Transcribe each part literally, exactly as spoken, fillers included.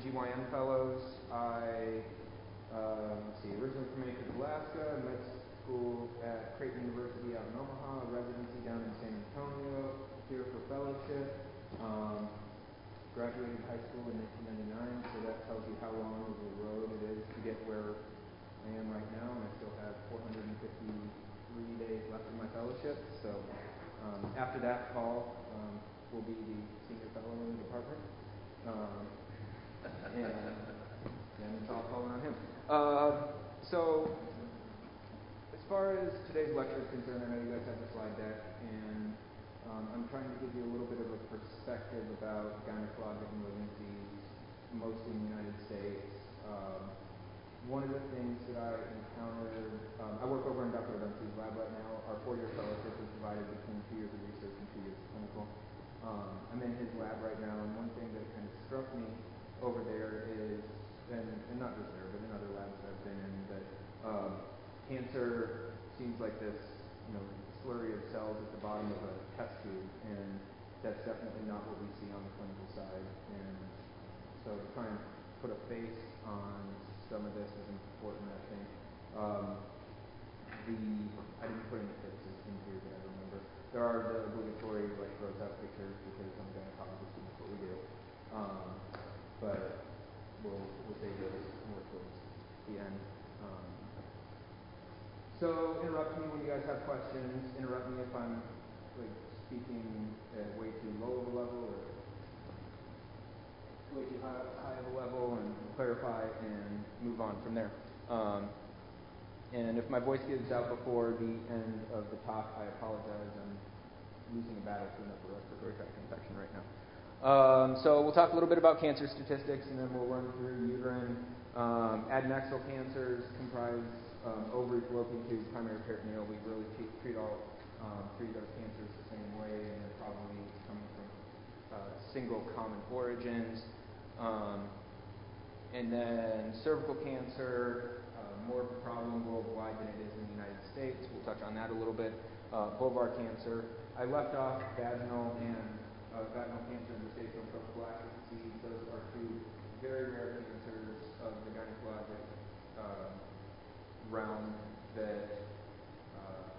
G Y N fellows. I, uh, let's see, originally from Anchorage, Alaska, med school at Creighton University out in Omaha, residency down in San Antonio, here for fellowship. Um, graduated high school in nineteen ninety-nine, so that tells you how long of a road it is to get where I am right now, and I still have four hundred fifty-three days left of my fellowship. So um, after that, Paul um, will be the senior fellow in the department, um, and then it's all falling on him. Uh, so as far as today's lecture is concerned, I know you guys have the slide deck, and Um, I'm trying to give you a little bit of a perspective about gynecologic malignancies, mostly in the United States. Um, one of the things that I encountered, um, I work over in Doctor Dempsey's lab right now. Our four-year fellowship is divided between two years of research and two years of clinical. Um, I'm in his lab right now, and one thing that kind of struck me over there is, and, and not just there, but in other labs that I've been in, that um, cancer seems like this, you know, slurry of cells at the bottom of a test tube, and that's definitely not what we see on the clinical side. And so to try and put a face on some of this is important, I think. Um, the I didn't put any faces in here that I remember. There are the obligatory like gross out pictures because I'm a gynecologist and that's what we do. Um, but we'll we'll save those more towards the end. Um, So interrupt me when you guys have questions. Interrupt me if I'm like speaking at way too low of a level or way too high, high of a level, and clarify and move on from there. Um, and if my voice gives out before the end of the talk, I apologize. I'm losing a battle to an upper respiratory tract infection right now. Um, so we'll talk a little bit about cancer statistics, and then we'll run through uterine. Um, adnexal cancers comprise um, ovary, fallopian tube, primary peritoneal. We really treat, treat all um, three of those cancers the same way, and they're probably coming from uh, single common origins. Um, and then cervical cancer, uh, more of a problem worldwide than it is in the United States. We'll touch on that a little bit. Uh, vulvar cancer. I left off vaginal and uh, vaginal cancer and gestational prophylactic disease. Those are two very rare cancers of the gynecologic uh, realm that uh,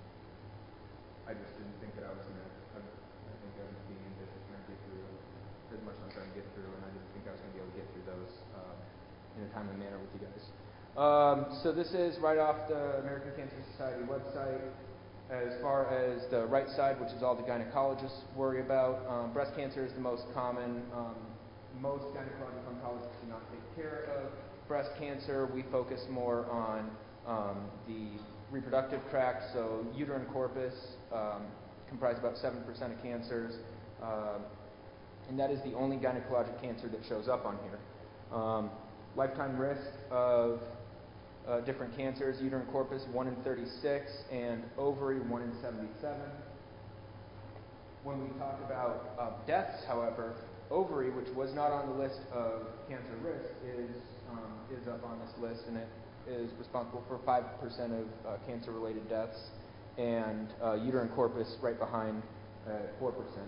I just didn't think that I was going to, I, I think I was being ambitious trying to get through as much as I'm trying to get through, and I didn't think I was going to be able to get through those uh, in a timely manner with you guys. Um, so this is right off the American Cancer Society website. As far as the right side, which is all the gynecologists worry about, um, breast cancer is the most common. Um, most gynecologic oncologists do not take care of breast cancer. We focus more on um, the reproductive tract, so uterine corpus um, comprise about seven percent of cancers, uh, and that is the only gynecologic cancer that shows up on here. Um, lifetime risk of uh, different cancers, uterine corpus one in thirty-six, and ovary one in seventy-seven. When we talk about uh, deaths, however, ovary, which was not on the list of cancer risk, is um, is up on this list, and it is responsible for five percent of uh, cancer-related deaths, and uh, uterine corpus right behind at four percent.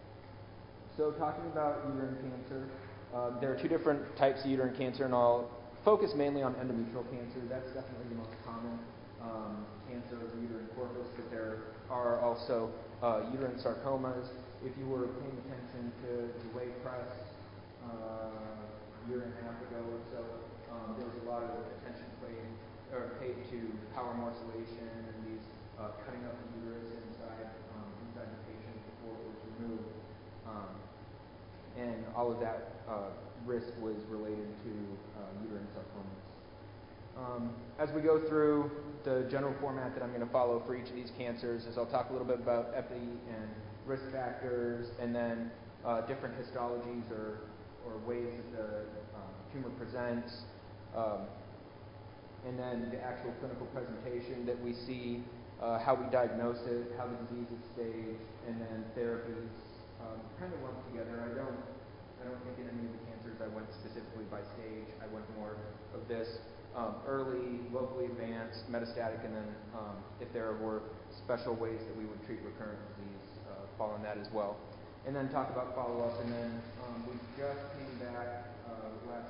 So talking about uterine cancer, uh, there are two different types of uterine cancer, and I'll focus mainly on endometrial cancer. That's definitely the most common um, cancer of the uterine corpus, but there are also uh, uterine sarcomas. If you were paying attention to the lay press uh, a year and a half ago or so, um, there was a lot of attention paid, or paid to power morcellation and these uh, cutting up the uterus inside um, inside the patient before it was removed, um, and all of that uh, risk was related to uh, uterine sarcomas. Um, as we go through, the general format that I'm going to follow for each of these cancers is I'll talk a little bit about epi and risk factors, and then uh, different histologies or, or ways that the um, tumor presents, um, and then the actual clinical presentation that we see, uh, how we diagnose it, how the disease is staged, and then therapies um, kind of lumped together. I don't, I don't think in any of the cancers I went specifically by stage. I went more of this um, early, locally advanced, metastatic, and then um, if there were special ways that we would treat recurrent disease, uh, fall on that as well. And then talk about follow-up, and then um, we just came back uh, last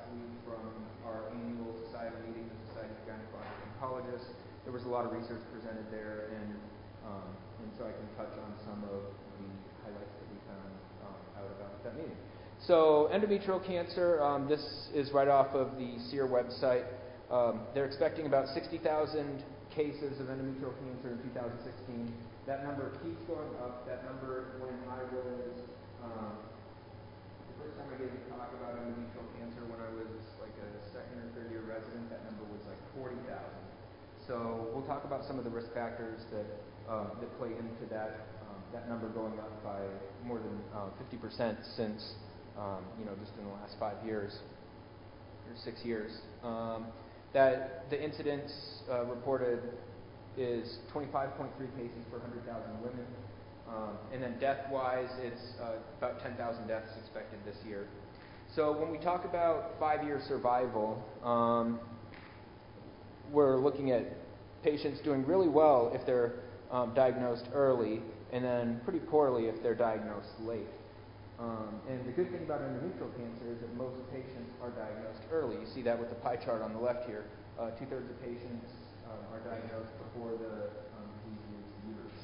there was a lot of research presented there, and um, and so I can touch on some of the highlights that we found um, out about that meeting. So endometrial cancer, um, this is right off of the SEER website. Um, they're expecting about sixty thousand cases of endometrial cancer in two thousand sixteen. That number keeps going up. That number, when I was, um, the first time I gave a talk about endometrial cancer when I was like a second or third year resident, that number was like forty thousand. So we'll talk about some of the risk factors that, uh, that play into that, um, that number going up by more than uh, fifty percent since, um, you know, just in the last five years or six years. Um, that the incidence uh, reported is twenty-five point three cases per one hundred thousand women. Um, and then death-wise, it's uh, about ten thousand deaths expected this year. So when we talk about five-year survival, um, we're looking at patients doing really well if they're um, diagnosed early, and then pretty poorly if they're diagnosed late. Um, and the good thing about endometrial cancer is that most patients are diagnosed early. You see that with the pie chart on the left here. Uh, two-thirds of patients um, are diagnosed before the um, disease reaches the uterus.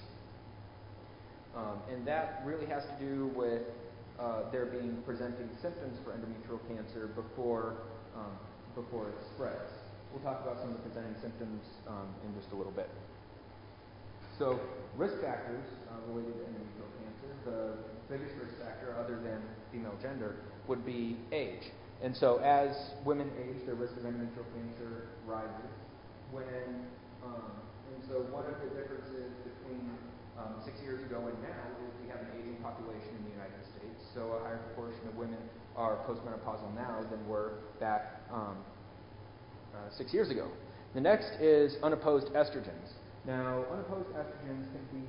Um, and that really has to do with uh, there being presenting symptoms for endometrial cancer before, um, before it spreads. We'll talk about some of the presenting symptoms um, in just a little bit. So risk factors uh, related to endometrial cancer, the biggest risk factor other than female gender would be age. And so as women age, their risk of endometrial cancer rises. When, um, and so one of the differences between um, six years ago and now is we have an aging population in the United States. So a higher proportion of women are postmenopausal now than were back um, uh, six years ago. The next is unopposed estrogens. Now, unopposed estrogens can be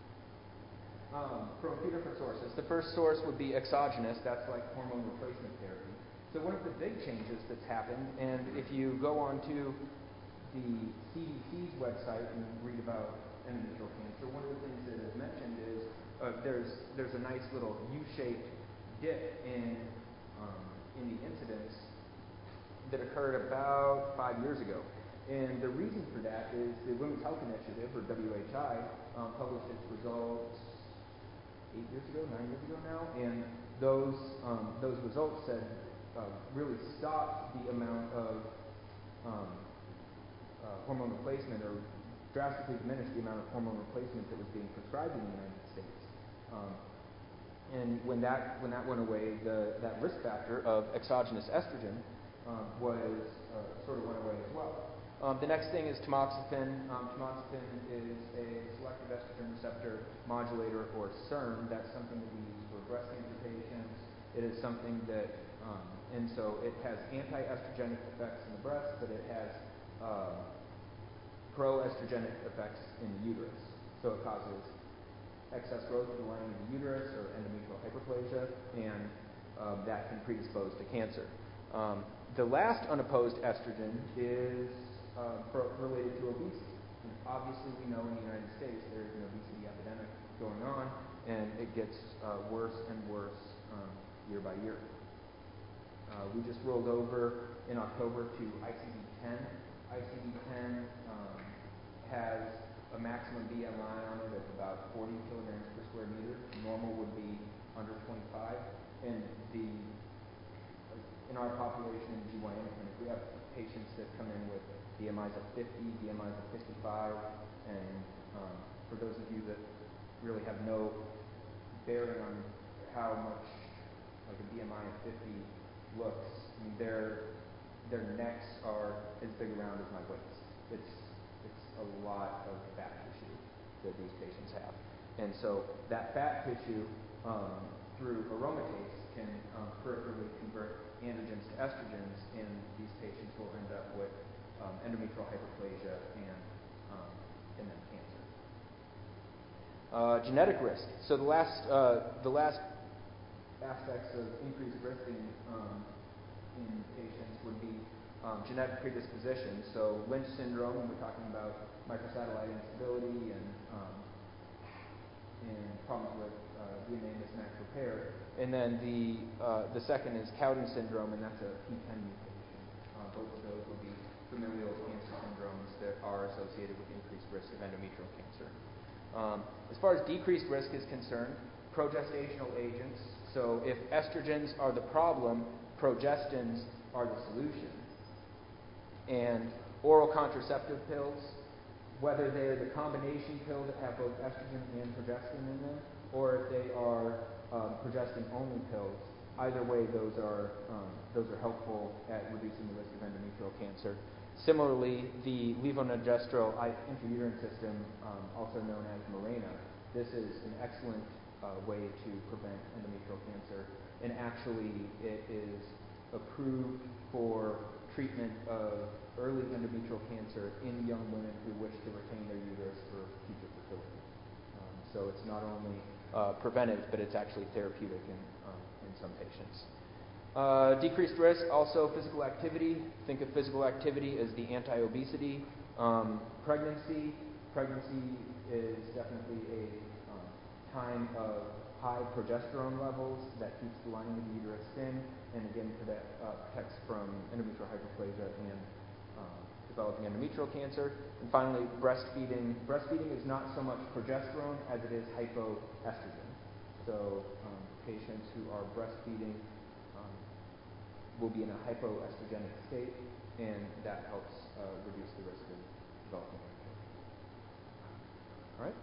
Um, from a few different sources. The first source would be exogenous, that's like hormone replacement therapy. So one of the big changes that's happened, and if you go on to the C D C's website and read about endometrial cancer, one of the things that is mentioned is uh, there's there's a nice little U-shaped dip in um, in the incidence that occurred about five years ago. And the reason for that is the Women's Health Initiative, or W H I, um, published its results eight years ago, nine years ago now, and those um, those results said uh, really stopped the amount of um, uh, hormone replacement, or drastically diminished the amount of hormone replacement that was being prescribed in the United States. Um, and when that when that went away, the that risk factor of exogenous estrogen um, was uh, sort of went away as well. Um, the next thing is tamoxifen. Um, tamoxifen is a selective estrogen receptor modulator, or S E R M. That's something that we use for breast cancer patients. It is something that, um, and so it has anti-estrogenic effects in the breast, but it has uh, pro-estrogenic effects in the uterus. So it causes excess growth of the lining of the uterus, or endometrial hyperplasia, and um, that can predispose to cancer. Um, the last unopposed estrogen is Uh, pro- related to obesity. And obviously, we know in the United States there is an obesity epidemic going on, and it gets uh, worse and worse um, year by year. Uh, we just rolled over in October to I C D ten. I C D ten um, has a maximum B M I on it of about forty kilograms per square meter. Normal would be under twenty-five. And the in our population in G Y N clinic, we have patients that come in with B M Is of fifty, B M Is of fifty-five, and um, for those of you that really have no bearing on how much like a B M I of fifty looks, I mean, their their necks are as big around as my waist. It's it's a lot of fat tissue that these patients have, and so that fat tissue um, through aromatase can um, peripherally convert androgens to estrogens, and these patients will end up with Um, endometrial hyperplasia and um, and then cancer. Uh, genetic risk. So the last uh, the last aspects of increased risk in um, in patients would be um, genetic predisposition. So Lynch syndrome, when we're talking about microsatellite instability and um, and problems with uh, D N A mismatch repair. And then the uh, the second is Cowden syndrome, and that's a P ten mutation. Uh, both of those will be familial cancer syndromes that are associated with increased risk of endometrial cancer. Um, as far as decreased risk is concerned, progestational agents, so if estrogens are the problem, progestins are the solution. And oral contraceptive pills, whether they're the combination pill that have both estrogen and progestin in them, or if they are um, progestin-only pills, either way, those are um, those are helpful at reducing the risk of endometrial cancer. Similarly, the levonorgestrel intrauterine system, um, also known as Mirena, this is an excellent uh, way to prevent endometrial cancer, and actually it is approved for treatment of early endometrial cancer in young women who wish to retain their uterus for future fertility. Um, so it's not only uh, preventive, but it's actually therapeutic in, um, in some patients. Uh, decreased risk, also physical activity. Think of physical activity as the anti-obesity. Um, pregnancy. Pregnancy is definitely a um, time of high progesterone levels that keeps the lining of the uterus thin, and again that uh, protects from endometrial hyperplasia and uh, developing endometrial cancer. And finally, breastfeeding. Breastfeeding is not so much progesterone as it is hypoestrogen. So um, patients who are breastfeeding um, will be in a hypoestrogenic state, and that helps uh, reduce the risk of developing endometrial. All right?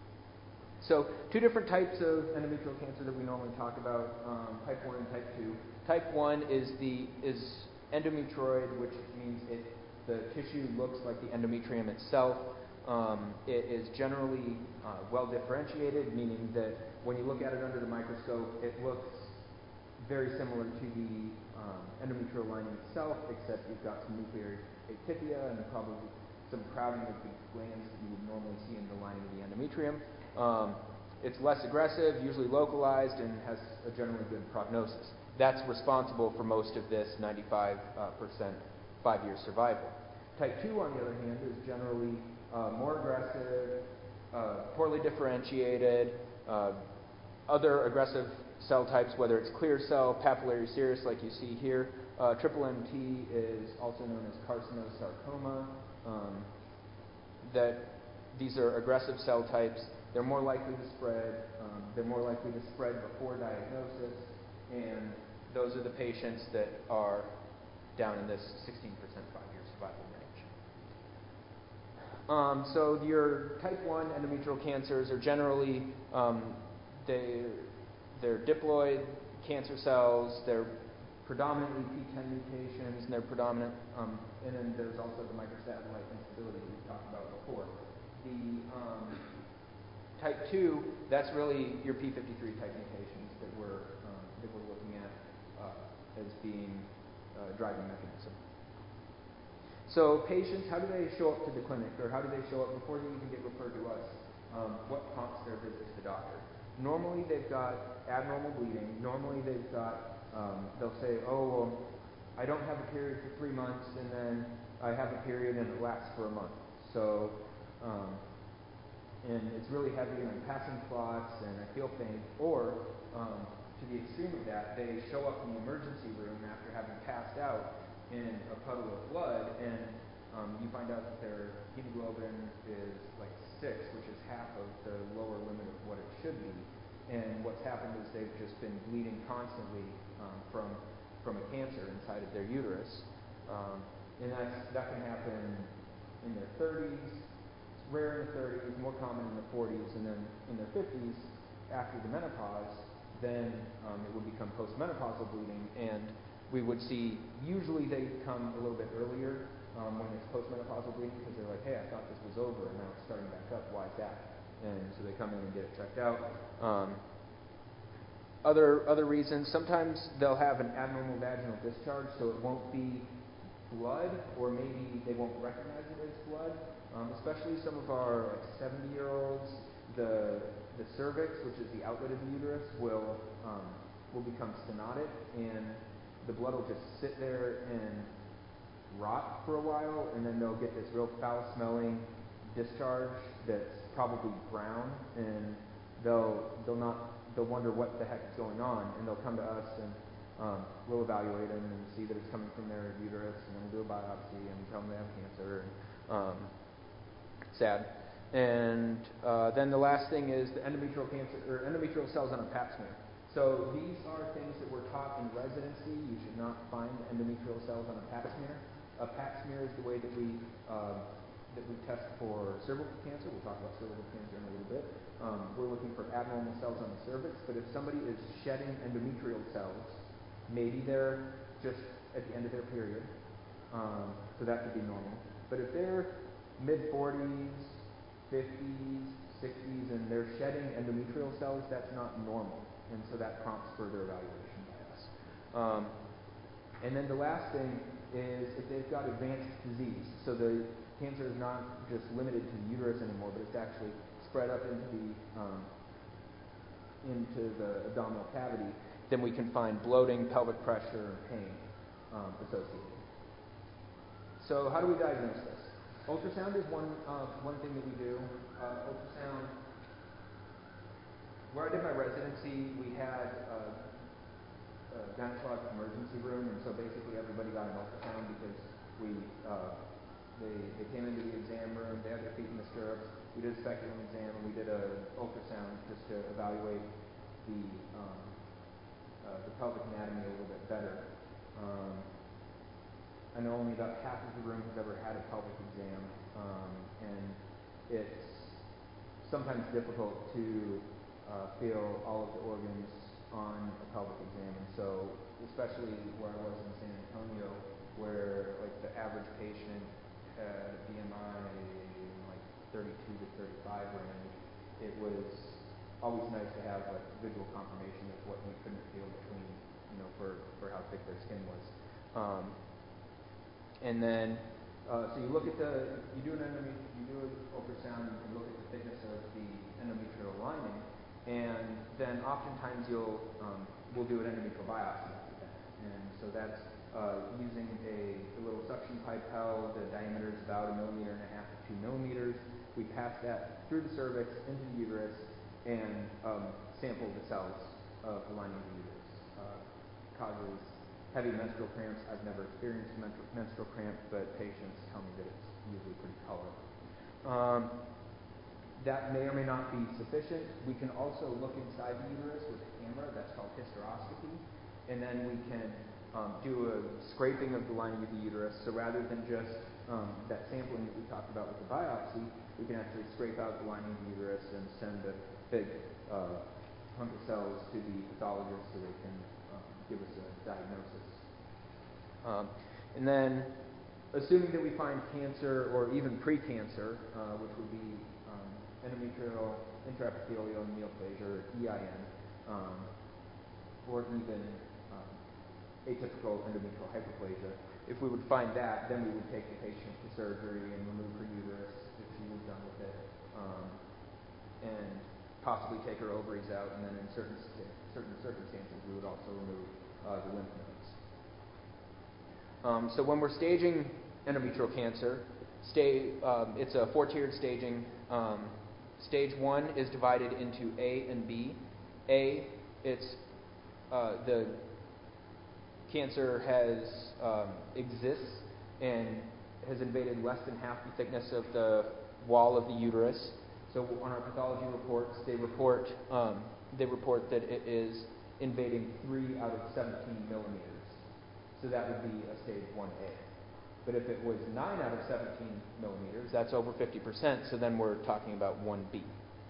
So two different types of endometrial cancer that we normally talk about, um, type one and type two. Type one is the is endometrioid, which means it the tissue looks like the endometrium itself. Um, it is generally uh, well differentiated, meaning that when you look at it under the microscope, it looks very similar to the um, endometrial lining itself, except you've got some nuclear atypia and probably some crowding of the glands that you would normally see in the lining of the endometrium. Um, it's less aggressive, usually localized, and has a generally good prognosis. That's responsible for most of this ninety-five percent five-year survival. Type two, on the other hand, is generally uh, more aggressive, uh, poorly differentiated, uh, other aggressive cell types, whether it's clear cell, papillary serous, like you see here. Uh, triple M T is also known as carcinosarcoma. Um, that these are aggressive cell types. They're more likely to spread. Um, they're more likely to spread before diagnosis, and those are the patients that are down in this sixteen percent five-year survival range. Um, so your type one endometrial cancers are generally um, they they're diploid cancer cells. They're predominantly P ten mutations, and they're predominant. Um, and then there's also the microsatellite instability that we've talked about before. The um, type two, that's really your P fifty-three type mutations that we're um, that we're looking at uh, as being uh, driving mechanism. So patients, how do they show up to the clinic, or how do they show up before they even get referred to us? Um, what prompts their visit to the doctor? Normally they've got abnormal bleeding. Normally they've got, um, they'll say, oh, well, I don't have a period for three months, and then I have a period and it lasts for a month. So, um, and it's really heavy, and I'm passing clots, and I feel pain. Or, um, to the extreme of that, they show up in the emergency room after having passed out in a puddle of blood, and um, you find out that their hemoglobin is like six, which is half of the lower limit of what it should be. And what's happened is they've just been bleeding constantly um, from from a cancer inside of their uterus. Um, and that's, that can happen in their thirties. It's rare in the thirties, more common in the forties, and then in their fifties, after the menopause, then um, it would become postmenopausal bleeding, and we would see, usually they come a little bit earlier um, when it's postmenopausal bleeding, because they're like, hey, I thought this was over, and now it's starting back up. Why is that? And so they come in and get it checked out. Um, other other reasons, sometimes they'll have an abnormal vaginal discharge, so it won't be blood, or maybe they won't recognize it as blood. Um, especially some of our like seventy-year-olds, the the cervix, which is the outlet of the uterus, will um, will become stenotic, and the blood will just sit there and rot for a while, and then they'll get this real foul-smelling discharge that's probably brown, and they'll they'll not they'll wonder what the heck is going on, and they'll come to us, and Um, we'll evaluate them and see that it's coming from their uterus, and then we'll do a biopsy and tell them they have cancer. And, um, sad. And uh, then the last thing is the endometrial cancer or endometrial cells on a pap smear. So these are things that we're taught in residency. You should not find endometrial cells on a pap smear. A pap smear is the way that we uh, that we test for cervical cancer. We'll talk about cervical cancer in a little bit. Um, we're looking for abnormal cells on the cervix. But if somebody is shedding endometrial cells, maybe they're just at the end of their period, um, so that could be normal. But if they're mid forties, fifties, sixties, and they're shedding endometrial cells, that's not normal. And so that prompts further evaluation by us. Um, and then the last thing is if they've got advanced disease. So the cancer is not just limited to the uterus anymore, but it's actually spread up into the um, into the abdominal cavity. Then we can find bloating, pelvic pressure, and pain um, associated. So how do we diagnose this? Ultrasound is one uh, one thing that we do. Uh, ultrasound. Where I did my residency, we had a, a gynecologic emergency room, and so basically everybody got an ultrasound because we uh, they they came into the exam room, they had their feet in the stirrups. We did a speculum exam, and we did an ultrasound just to evaluate the um, uh, the pelvic anatomy a little bit better. Um, I know only about half of the room has ever had a pelvic exam, um, and it's sometimes difficult to uh, feel all of the organs on a pelvic exam. And so, especially where I was in San Antonio, where like the average patient had a B M I in like thirty-two to thirty-five range, it was always nice to have like visual confirmation of what we couldn't feel between, you know, for, for how thick their skin was. Um, And then, uh, so you look at the, you do an endometrial, you do an ultrasound, you can look at the thickness of the endometrial lining, and then oftentimes you'll, um, we'll do an endometrial biopsy after that. And so that's uh, using a, a little suction pipe held, the diameter is about a millimeter and a half to two millimeters. We pass that through the cervix, into the uterus, and um, sample the cells of the lining of the uterus. Uh, causes heavy menstrual cramps. I've never experienced a menstrual, menstrual cramp, but patients tell me that it's usually pretty colorful. Um, that may or may not be sufficient. We can also look inside the uterus with a camera. That's called hysteroscopy. And then we can um, do a scraping of the lining of the uterus. So rather than just um, that sampling that we talked about with the biopsy, we can actually scrape out the lining of the uterus and send a big uh, hunk of cells to the pathologist so they can give us a diagnosis. Um, and then, assuming that we find cancer or even precancer, uh, which would be um, endometrial intraepithelial neoplasia, or E I N, um, or even um, atypical endometrial hyperplasia, if we would find that, then we would take the patient to surgery and remove her uterus if she was done with it, um, and possibly take her ovaries out, and then in certain certain circumstances, we would also remove uh, the lymph nodes. Um, so when we're staging endometrial cancer, stay, um, it's a four-tiered staging. Um, stage one is divided into A and B. A, it's uh, the cancer has um, exists and has invaded less than half the thickness of the wall of the uterus. So on our pathology reports, they report um, they report that it is invading three out of seventeen millimeters. So that would be a stage one A. But if it was nine out of seventeen millimeters, that's over fifty percent. So then we're talking about one B.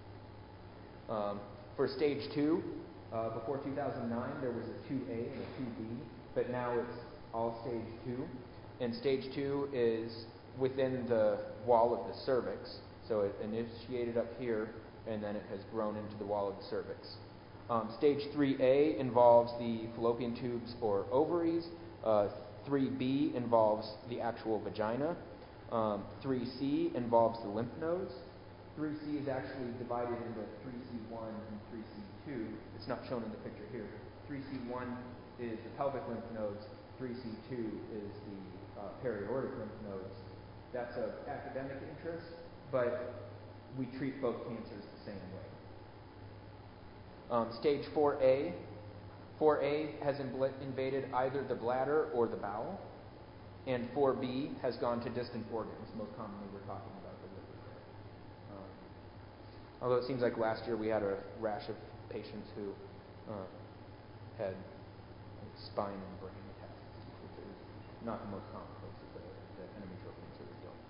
Um, for stage two, uh, before two thousand nine, there was a two A and a two B, but now it's all stage two. And stage two is within the wall of the cervix. So it initiated up here, and then it has grown into the wall of the cervix. Um, stage three A involves the fallopian tubes or ovaries. Uh, three B involves the actual vagina. Um, three C involves the lymph nodes. three C is actually divided into three C one and three C two. It's not shown in the picture here. three C one is the pelvic lymph nodes. three C two is the uh, periotic lymph nodes. That's of academic interest, but we treat both cancers the same way. Um, stage four A four A has imbl- invaded either the bladder or the bowel, and four B has gone to distant organs. Most commonly, we're talking about the liver there. Um, although it seems like last year we had a rash of patients who uh, had spine and brain metastases, which is not the most common places that, that endometrial cancer is done.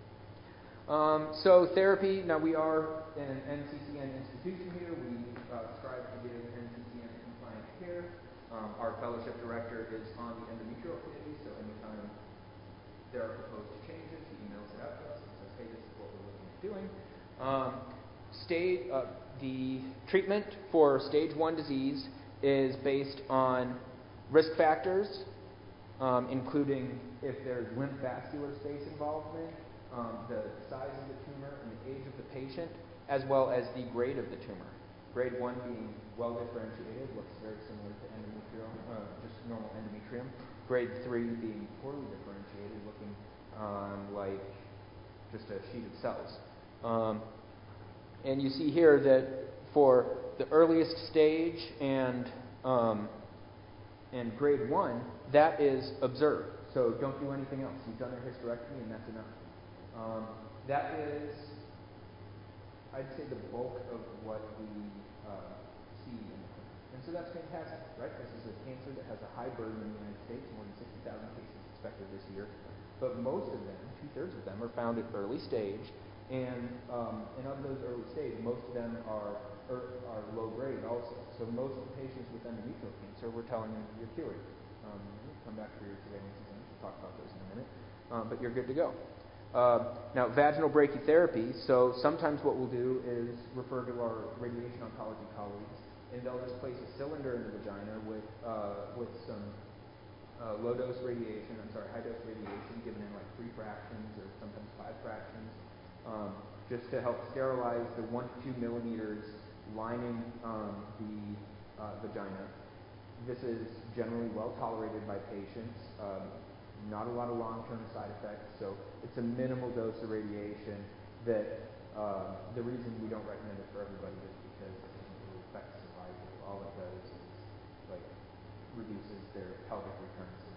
Um, so therapy, now we are an N C C N institution here. We uh, strive to give N C C N compliant care. Um, our fellowship director is on the endometrial committee, so anytime there are proposed changes, he emails it out to us and says, hey, this is what we're looking at doing. Um, stage, uh, the treatment for stage one disease is based on risk factors, um, including if there's lymph vascular space involvement, um, the size of the tumor and the age of the patient, as well as the grade of the tumor. Grade one being well differentiated, looks very similar to endometrium, uh, just normal endometrium. Grade three being poorly differentiated, looking um, like just a sheet of cells. Um, and you see here that for the earliest stage and um, and grade one, that is observed. So don't do anything else. You've done a hysterectomy, and that's enough. Um, that is, I'd say, the bulk of what we uh, see in the clinic. And so that's fantastic, right? This is a cancer that has a high burden in the United States, more than sixty thousand cases expected this year. But most of them, two-thirds of them, are found at early stage. And, um, and of those early stage, most of them are, er, are low grade also. So most of the patients with endometrial cancer, we're telling them you're cured. Um, come back for your surveillances, and we'll talk about those in a minute. Um, but you're good to go. Uh, now, vaginal brachytherapy, so sometimes what we'll do is refer to our radiation oncology colleagues, and they'll just place a cylinder in the vagina with, uh, with some uh, low-dose radiation, I'm sorry, high-dose radiation given in like three fractions or sometimes five fractions, um, just to help sterilize the one to two millimeters lining um, the uh, vagina. This is generally well tolerated by patients. Um, Not a lot of long-term side effects, so it's a minimal dose of radiation that uh, the reason we don't recommend it for everybody is because it doesn't really affect survival. All it does is like reduces their pelvic recurrences.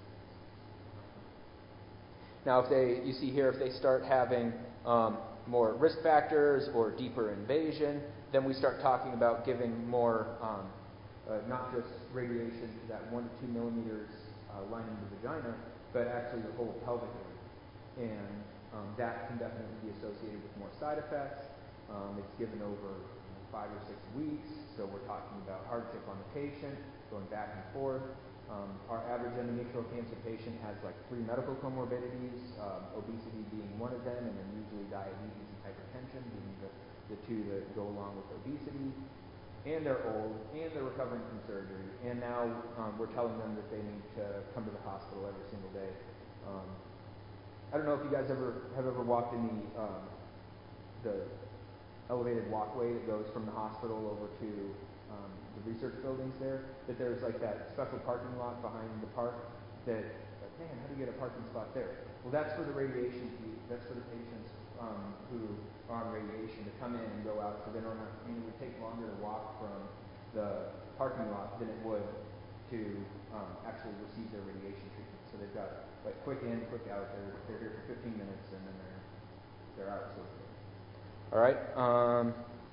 Now, if they, you see here, if they start having um, more risk factors or deeper invasion, then we start talking about giving more, um, uh, not just radiation to that one to two millimeters uh, lining the vagina, but actually the whole pelvic area. And um, that can definitely be associated with more side effects. Um, it's given over five or six weeks, so we're talking about hardship on the patient, going back and forth. Um, our average endometrial cancer patient has like three medical comorbidities, um, obesity being one of them, and then usually diabetes and hypertension being the, the two that go along with obesity. And they're old, and they're recovering from surgery, and now um, we're telling them that they need to come to the hospital every single day. Um, I don't know if you guys ever have ever walked in the um, the elevated walkway that goes from the hospital over to um, the research buildings there. That there's like that special parking lot behind the park. That, like, man, how do you get a parking spot there? Well, that's for the radiation fee. That's for the patients um, who are on radiation to come in and go out, so they don't have, I mean, it would take longer to walk from the parking lot than it would to um, actually receive their radiation treatment. So they've got like quick in, quick out. They're, they're here for fifteen minutes and then they're they're out. So all right. Um,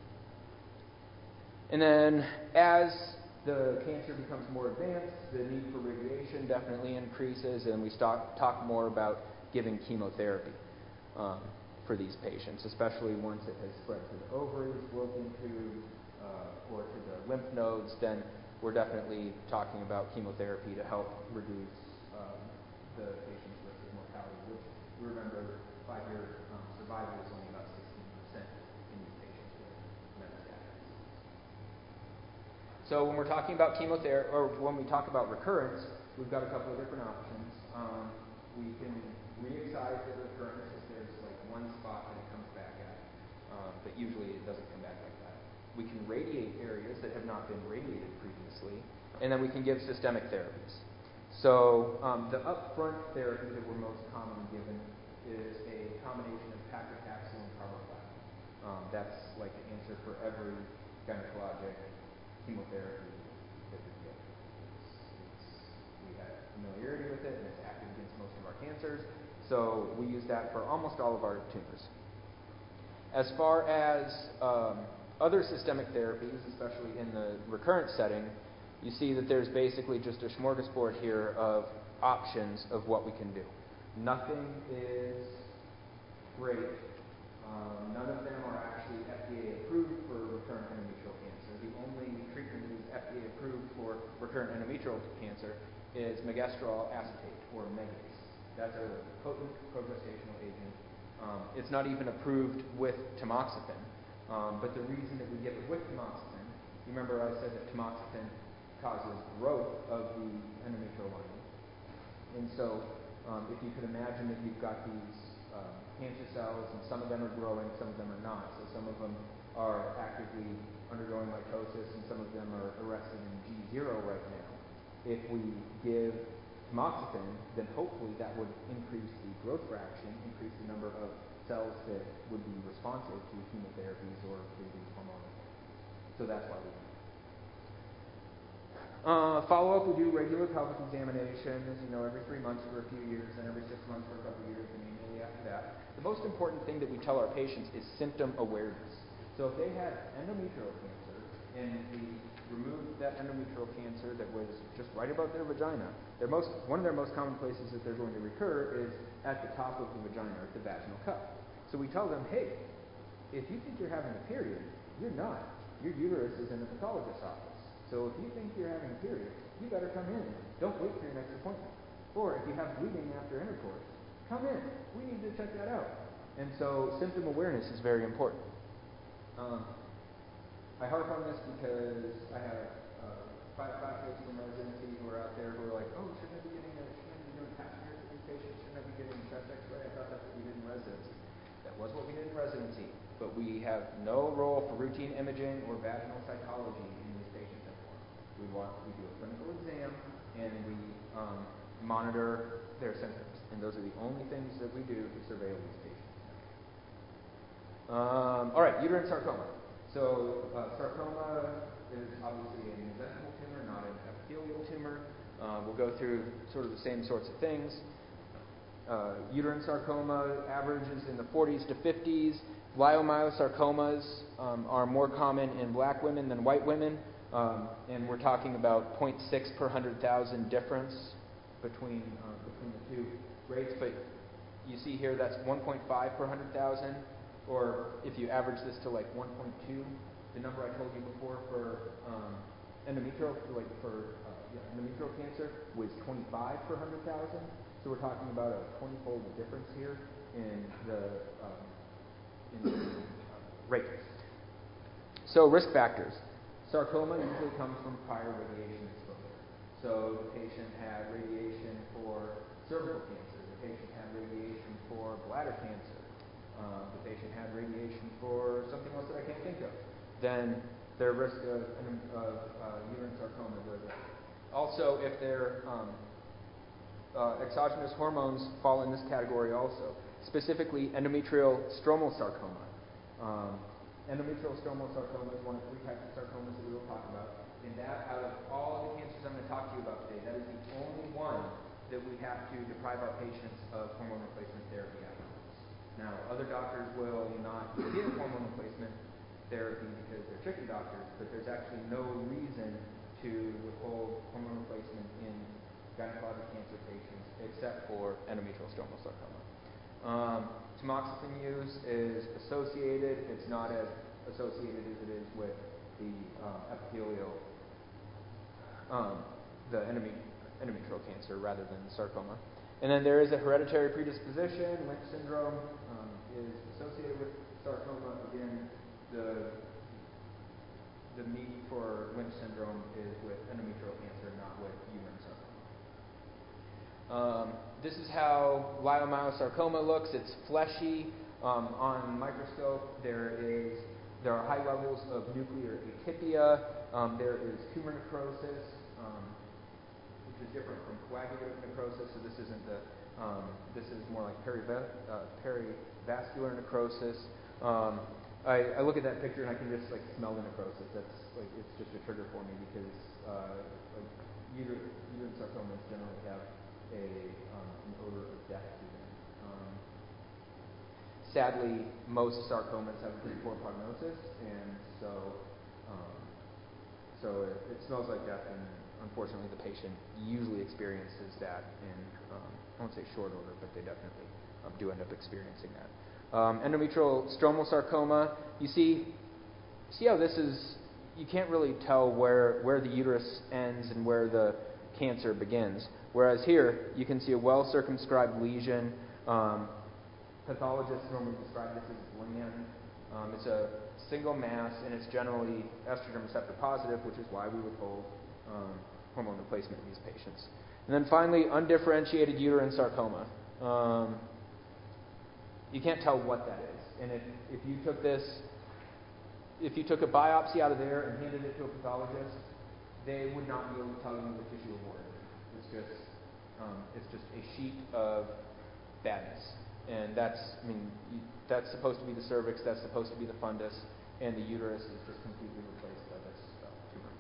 and then as the cancer becomes more advanced, the need for radiation definitely increases, and we start, talk more about giving chemotherapy. Um, for these patients, especially once it has spread to the ovaries, fallopian tubes, uh, or to the lymph nodes, then we're definitely talking about chemotherapy to help reduce um, the patient's risk of mortality, which, remember, five-year um, survival is only about sixteen percent in these patients with metastatic disease. So when we're talking about chemotherapy, or when we talk about recurrence, we've got a couple of different options. Um, we can re-excise the recurrence if there's like one spot that it comes back at, um, but usually it doesn't come back like that. We can radiate areas that have not been radiated previously, and then we can give systemic therapies. So um, the upfront therapy that we're most commonly given is a combination of paclitaxel and carboplatin. Um, that's like the answer for every gynecologic chemotherapy that we get. So we use that for almost all of our tumors. As far as um, other systemic therapies, especially in the recurrent setting, you see that there's basically just a smorgasbord here of options of what we can do. Nothing is great. Um, none of them are actually F D A approved for recurrent endometrial cancer. The only treatment that is F D A approved for recurrent endometrial cancer is megestrol acetate, or Megace. That's a potent progestational agent. Um, it's not even approved with tamoxifen. Um, but the reason that we give it with tamoxifen, you remember I said that tamoxifen causes growth of the endometrial lining. And so um, if you could imagine that you've got these uh, cancer cells, and some of them are growing, some of them are not. So some of them are actively undergoing mitosis, and some of them are arrested in G zero right now. If we give tamoxifen, then hopefully that would increase the growth fraction, increase the number of cells that would be responsive to chemotherapies or to the hormonal therapies. So that's why we do it. Uh, follow-up, we do regular pelvic examinations, you know, every three months for a few years, and every six months for a couple years, and annually after that. The most important thing that we tell our patients is symptom awareness. So if they had endometrial cancer, and we removed that endometrial cancer that was just right above their vagina, their most, one of their most common places that they're going to recur is at the top of the vagina, or at the vaginal cup. So we tell them, hey, if you think you're having a period, you're not. Your uterus is in the pathologist's office. So if you think you're having a period, you better come in. Don't wait for your next appointment. Or if you have bleeding after intercourse, come in. We need to check that out. And so symptom awareness is very important. Um, I harp on this because I have uh, five classmates from residency who are out there who are like, oh, shouldn't I be getting a, shouldn't I be doing pap smears for these patients? Shouldn't I be getting chest x-ray? I thought that's what we did in residency. That was what we did in residency. But we have no role for routine imaging or vaginal cytology in these patients anymore. We, walk, we do a clinical exam, and we um, monitor their symptoms. And those are the only things that we do to surveil these patients. Um, all right, uterine sarcoma. So uh, sarcoma is obviously a mesenchymal tumor, not an epithelial tumor. Uh, we'll go through sort of the same sorts of things. Uh, uterine sarcoma averages in the forties to fifties. Leiomyosarcomas um, are more common in black women than white women, um, and we're talking about zero point six per one hundred thousand difference between uh, between the two rates. But you see here that's one point five per one hundred thousand, or if you average this to like one point two, the number I told you before for um, endometrial, like for uh, yeah, endometrial cancer, was twenty-five per one hundred thousand. So we're talking about a twenty-fold difference here in the um, in the uh, rate. So risk factors. Sarcoma usually comes from prior radiation exposure. So the patient had radiation for cervical cancer. The patient had radiation for bladder cancer. Uh, the patient had radiation for something else that I can't think of. Then their risk of, of uh, uterine sarcoma goes up. Also, if they're um, Uh, exogenous hormones fall in this category also, specifically endometrial stromal sarcoma. Um, endometrial stromal sarcoma is one of three types of sarcomas that we will talk about. And that, out of all the cancers I'm going to talk to you about today, that is the only one that we have to deprive our patients of hormone replacement therapy afterwards. Now, other doctors will not give hormone replacement therapy because they're chicken doctors, but there's actually no reason to withhold hormone replacement in gynecologic cancer patients except for endometrial stromal sarcoma. Um, tamoxifen use is associated. It's not as associated as it is with the uh, epithelial, um, the endometrial cancer rather than the sarcoma. And then there is a hereditary predisposition. Lynch syndrome um, is associated with sarcoma. Again, the the need for Lynch syndrome is with endometrial cancer, not with uterine sarcoma. Um, this is how leiomyosarcoma looks. It's fleshy. Um, on microscope, there is there are high levels of nuclear atypia. Um, there is tumor necrosis, um, which is different from coagulative necrosis. So this isn't the um, this is more like periva- uh, perivascular necrosis. Um, I, I look at that picture and I can just like smell the necrosis. That's like it's just a trigger for me because uh, like uterine, uterine sarcomas generally have a um, an odor of death to them. sadly, most sarcomas have a pretty poor prognosis, and so um, so it, it smells like death, and unfortunately, the patient usually experiences that in um, I won't say short order, but they definitely um, do end up experiencing that. Um, endometrial stromal sarcoma. You see, see how this is. You can't really tell where where the uterus ends and where the cancer begins. Whereas here, you can see a well-circumscribed lesion. Um, pathologists normally describe this as bland. Um, it's a single mass, and it's generally estrogen receptor positive, which is why we withhold um, hormone replacement in these patients. And then finally, undifferentiated uterine sarcoma. Um, you can't tell what that is. And if, if you took this, if you took a biopsy out of there and handed it to a pathologist, they would not be able to tell you the tissue of origin. It's just, um, it's just a sheet of badness. And that's, I mean, you, that's supposed to be the cervix, that's supposed to be the fundus, and the uterus is just completely replaced by this uh, tumor.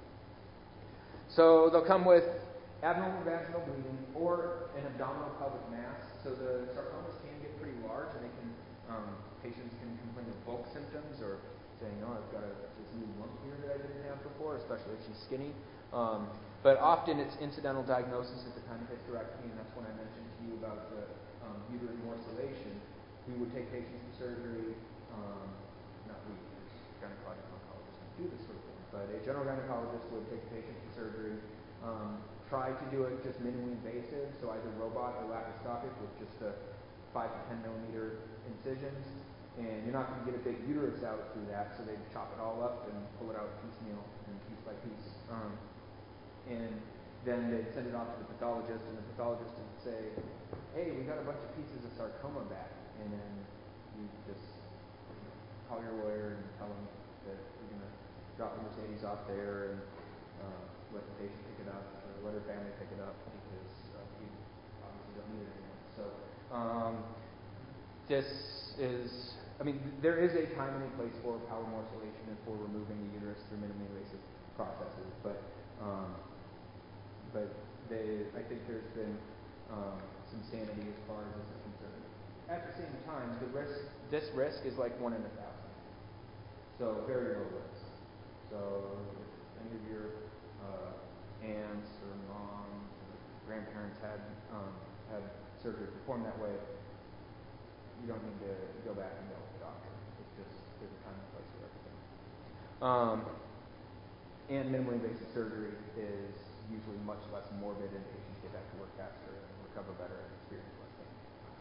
So they'll come with abnormal vaginal bleeding or an abdominal pelvic mass. So the sarcomas can get pretty large, and they can, um, patients can complain of bulk symptoms or saying, oh, I've got a, this new lump here that I didn't have before, especially if she's skinny. Um, but often it's incidental diagnosis at the time of hysterectomy, and that's when I mentioned to you about the um, uterine morcellation. We would take patients to surgery, um, not we, gynecologic oncologists don't do this sort of thing, but a general gynecologist would take the patient to surgery, um, try to do it just minimally invasive, so either robot or laparoscopic with just a five to ten millimeter incisions. And you're not going to get a big uterus out through that, so they chop it all up and pull it out piecemeal and piece by piece. Um, and then they'd send it off to the pathologist, and the pathologist would say, hey, we got a bunch of pieces of sarcoma back. And then you just you know, call your lawyer and tell them that you're going to drop the Mercedes off there and uh, let the patient pick it up, or let her family pick it up, because uh, you obviously don't need it anymore. So um, this is... I mean, there is a time and a place for power morcellation and for removing the uterus through minimally invasive processes, but um, but they, I think there's been um, some sanity as far as this is concerned. At the same time, the risk, this risk is like one in a thousand, so very low risk. So if any of your uh, aunts or moms or grandparents had um, had surgery performed that way, you don't need to go back and go with the doctor. It's just, there's a time and place for everything. Um, and minimally invasive surgery is usually much less morbid, and patients get back to work faster and recover better and experience less pain.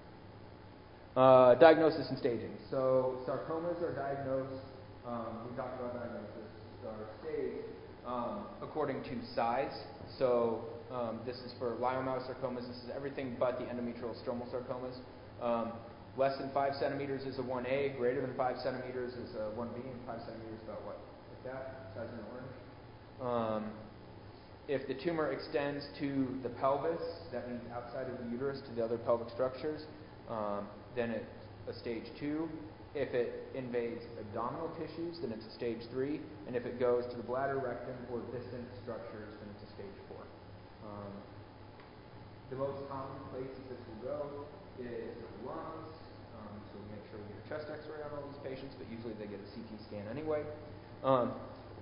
Uh, diagnosis and staging. So sarcomas are diagnosed, um, we talked about diagnosis, are staged um, according to size. So um, this is for leiomyosarcomas. This is everything but the endometrial stromal sarcomas. Um, Less than five centimeters is a one A, greater than five centimeters is a one B, and five centimeters about what? Like that, size of an orange. Um, if the tumor extends to the pelvis, that means outside of the uterus to the other pelvic structures, um, then it's a stage two. If it invades abdominal tissues, then it's a stage three. And if it goes to the bladder, rectum, or distant structures, then it's a stage four. Um, the most common places this will go is the lungs. Um, so we make sure we get a chest x-ray on all these patients, but usually they get a C T scan anyway. Um,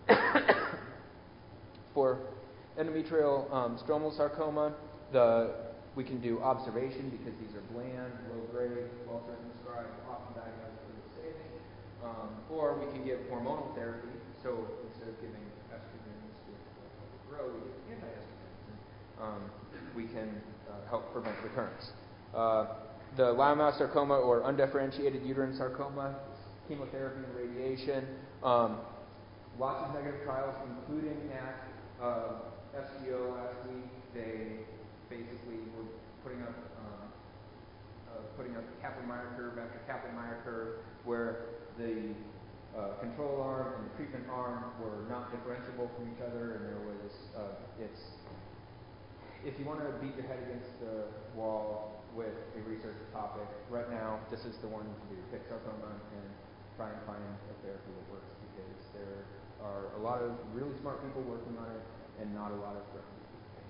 for endometrial um, stromal sarcoma, the, we can do observation because these are bland, low-grade, well-circumscribed, often diagnosed with staging. Um, or we can give hormonal therapy. So instead of giving estrogens which help grow, we give anti-estrogens. And, um, we can uh, help prevent recurrence. Uh, The leiomyosarcoma or undifferentiated uterine sarcoma, chemotherapy and radiation. Um, lots of negative trials, including at uh, S G O last week. They basically were putting up um, uh, putting up Kaplan-Meier curve after Kaplan-Meier curve, where the uh, control arm and the treatment arm were not differentiable from each other, and there was uh, it's. If you want to beat your head against the wall with a research topic, right now, this is the one to do. Pick sarcoma and try and find a therapy that works, because there are a lot of really smart people working on it and not a lot of drug people.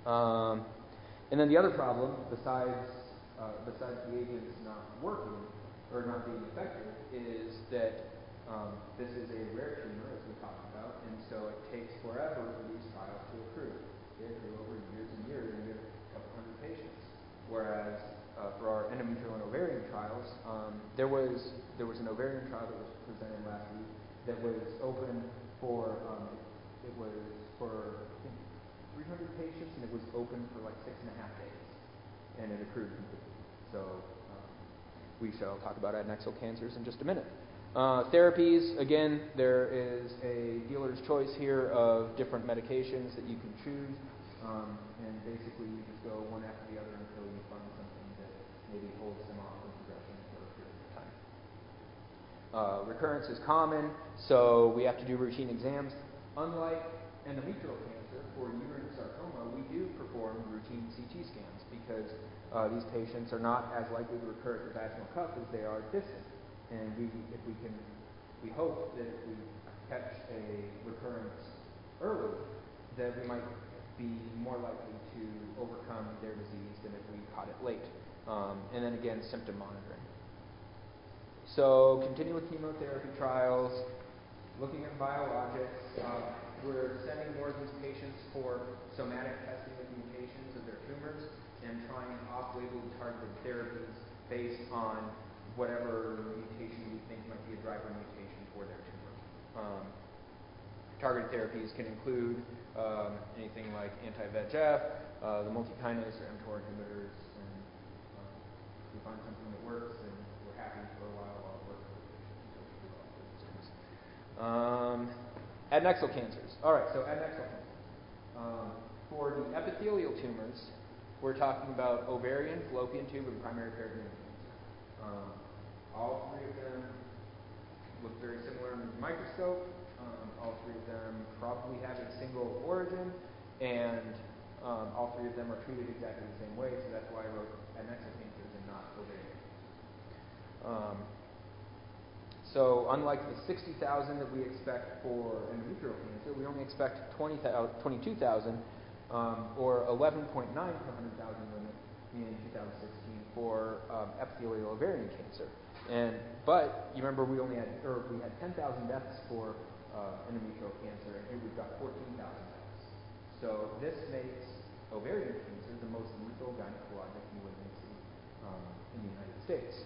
Um, and then the other problem, besides uh, besides the agents not working, or not being effective, is that um, this is a rare tumor, as we talked about, and so it takes forever for these trials to accrue. They accrue over years and years, and we have a couple hundred patients. Whereas uh, for our endometrial and ovarian trials, um, there was there was an ovarian trial that was presented last week that was open for um, it was for I think three hundred patients, and it was open for like six and a half days, and it accrued completely. So um, we shall talk about adnexal cancers in just a minute. Uh, therapies, again, there is a dealer's choice here of different medications that you can choose, um, and basically you just go one after the other until you find something that maybe holds them off from progression for a period of time. Uh, recurrence is common, so we have to do routine exams. Unlike endometrial cancer, for uterine sarcoma, we do perform routine C T scans because uh, these patients are not as likely to recur at the vaginal cuff as they are distant. And we, if we can, we hope that if we catch a recurrence early, that we might be more likely to overcome their disease than if we caught it late. Um, and then again, symptom monitoring. So continue with chemotherapy trials, looking at biologics. Uh, we're sending more of these patients for somatic testing of mutations of their tumors and trying off-label targeted therapies based on whatever mutation we think might be a driver mutation for their tumor. Um, targeted therapies can include um, anything like anti-V E G F, uh, the multikinase or mTOR inhibitors, and um, if we find something that works, then we're happy for a while while it works for the patient. Um, adnexal cancers. All right, so adnexal cancers. Um, for the epithelial tumors, we're talking about ovarian, fallopian tube, and primary peritoneal cancer. Um, All three of them look very similar under the microscope. Um, all three of them probably have a single origin, and um, all three of them are treated exactly the same way, so that's why I wrote adnexal cancers and not ovarian. Um, so unlike the sixty thousand that we expect for endometrial cancer, we only expect twenty-two thousand, um, or eleven point nine per one hundred thousand women in two thousand sixteen for um, epithelial ovarian cancer. And but you remember we only had or we had ten thousand deaths for uh, endometrial cancer, and here we've got fourteen thousand deaths. So this makes ovarian cancer the most lethal gynecologic malignancy um, in the United States.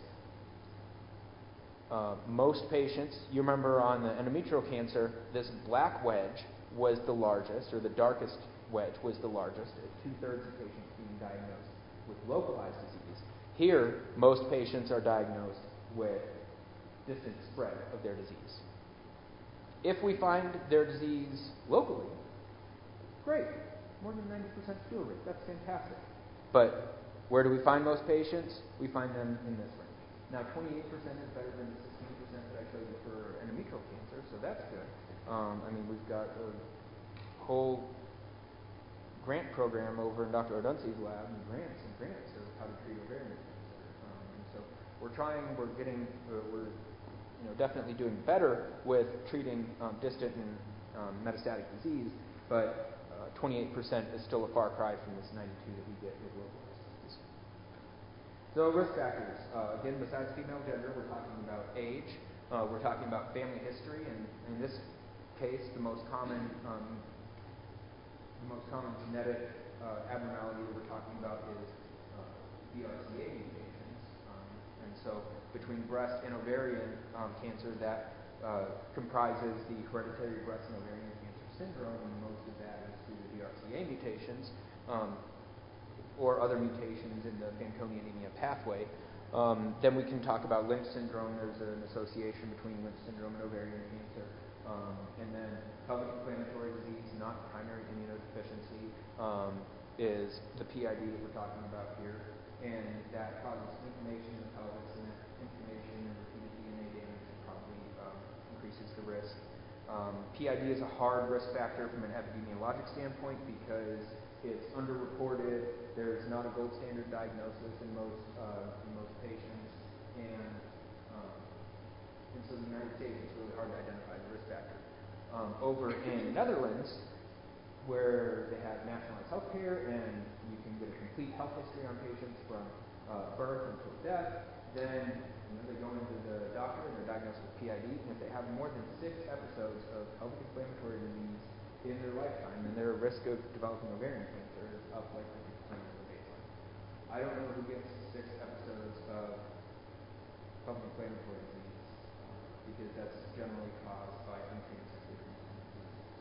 Uh, most patients, you remember on the endometrial cancer, this black wedge was the largest, or the darkest wedge was the largest, at two-thirds of patients being diagnosed with localized disease. Here, most patients are diagnosed with distant spread of their disease. If we find their disease locally, great, more than ninety percent cure rate, that's fantastic. But where do we find most patients? We find them in this range. Now, twenty-eight percent is better than the sixteen percent that I showed you for endometrial cancer, so that's good. Um, I mean, we've got a whole grant program over in Doctor Odunse's lab, and grants and grants of how to treat ovarian cancer. Um, and so we're trying, we're getting, uh, we're you know definitely doing better with treating um, distant and um, metastatic disease, but uh, twenty-eight percent is still a far cry from this ninety-two that we get with localized disease. So risk factors. Uh, again, besides female gender, we're talking about age. Uh, we're talking about family history, and in this case, the most common um, the most common genetic uh, abnormality that we're talking about is uh, B R C A mutations. Um, and so between breast and ovarian um, cancer, that uh, comprises the hereditary breast and ovarian cancer syndrome, and most of that is due to B R C A mutations um, or other mutations in the Fanconi anemia pathway. Um, then we can talk about Lynch syndrome. There's an association between Lynch syndrome and ovarian cancer. Um, and then pelvic inflammatory disease, not primary immunodeficiency, um, is the P I D that we're talking about here. And that causes inflammation in the pelvis, and that inflammation and repeated D N A damage probably um, increases the risk. Um, P I D is a hard risk factor from an epidemiologic standpoint because it's underreported. There's not a gold standard diagnosis in most uh, in most patients, and um, and so in the United States it's really hard to identify the risk factor. Um, over in the Netherlands, where they have nationalized health care and you can get a complete health history on patients from uh, birth until death. Then you know, they go into the doctor and they're diagnosed with P I D, and if they have more than six episodes of pelvic inflammatory disease in their lifetime, then their risk of developing ovarian cancer is up like fifty percent over the baseline. I don't know who gets six episodes of pelvic inflammatory disease uh, because that's generally caused by untreated sexually transmitted diseases.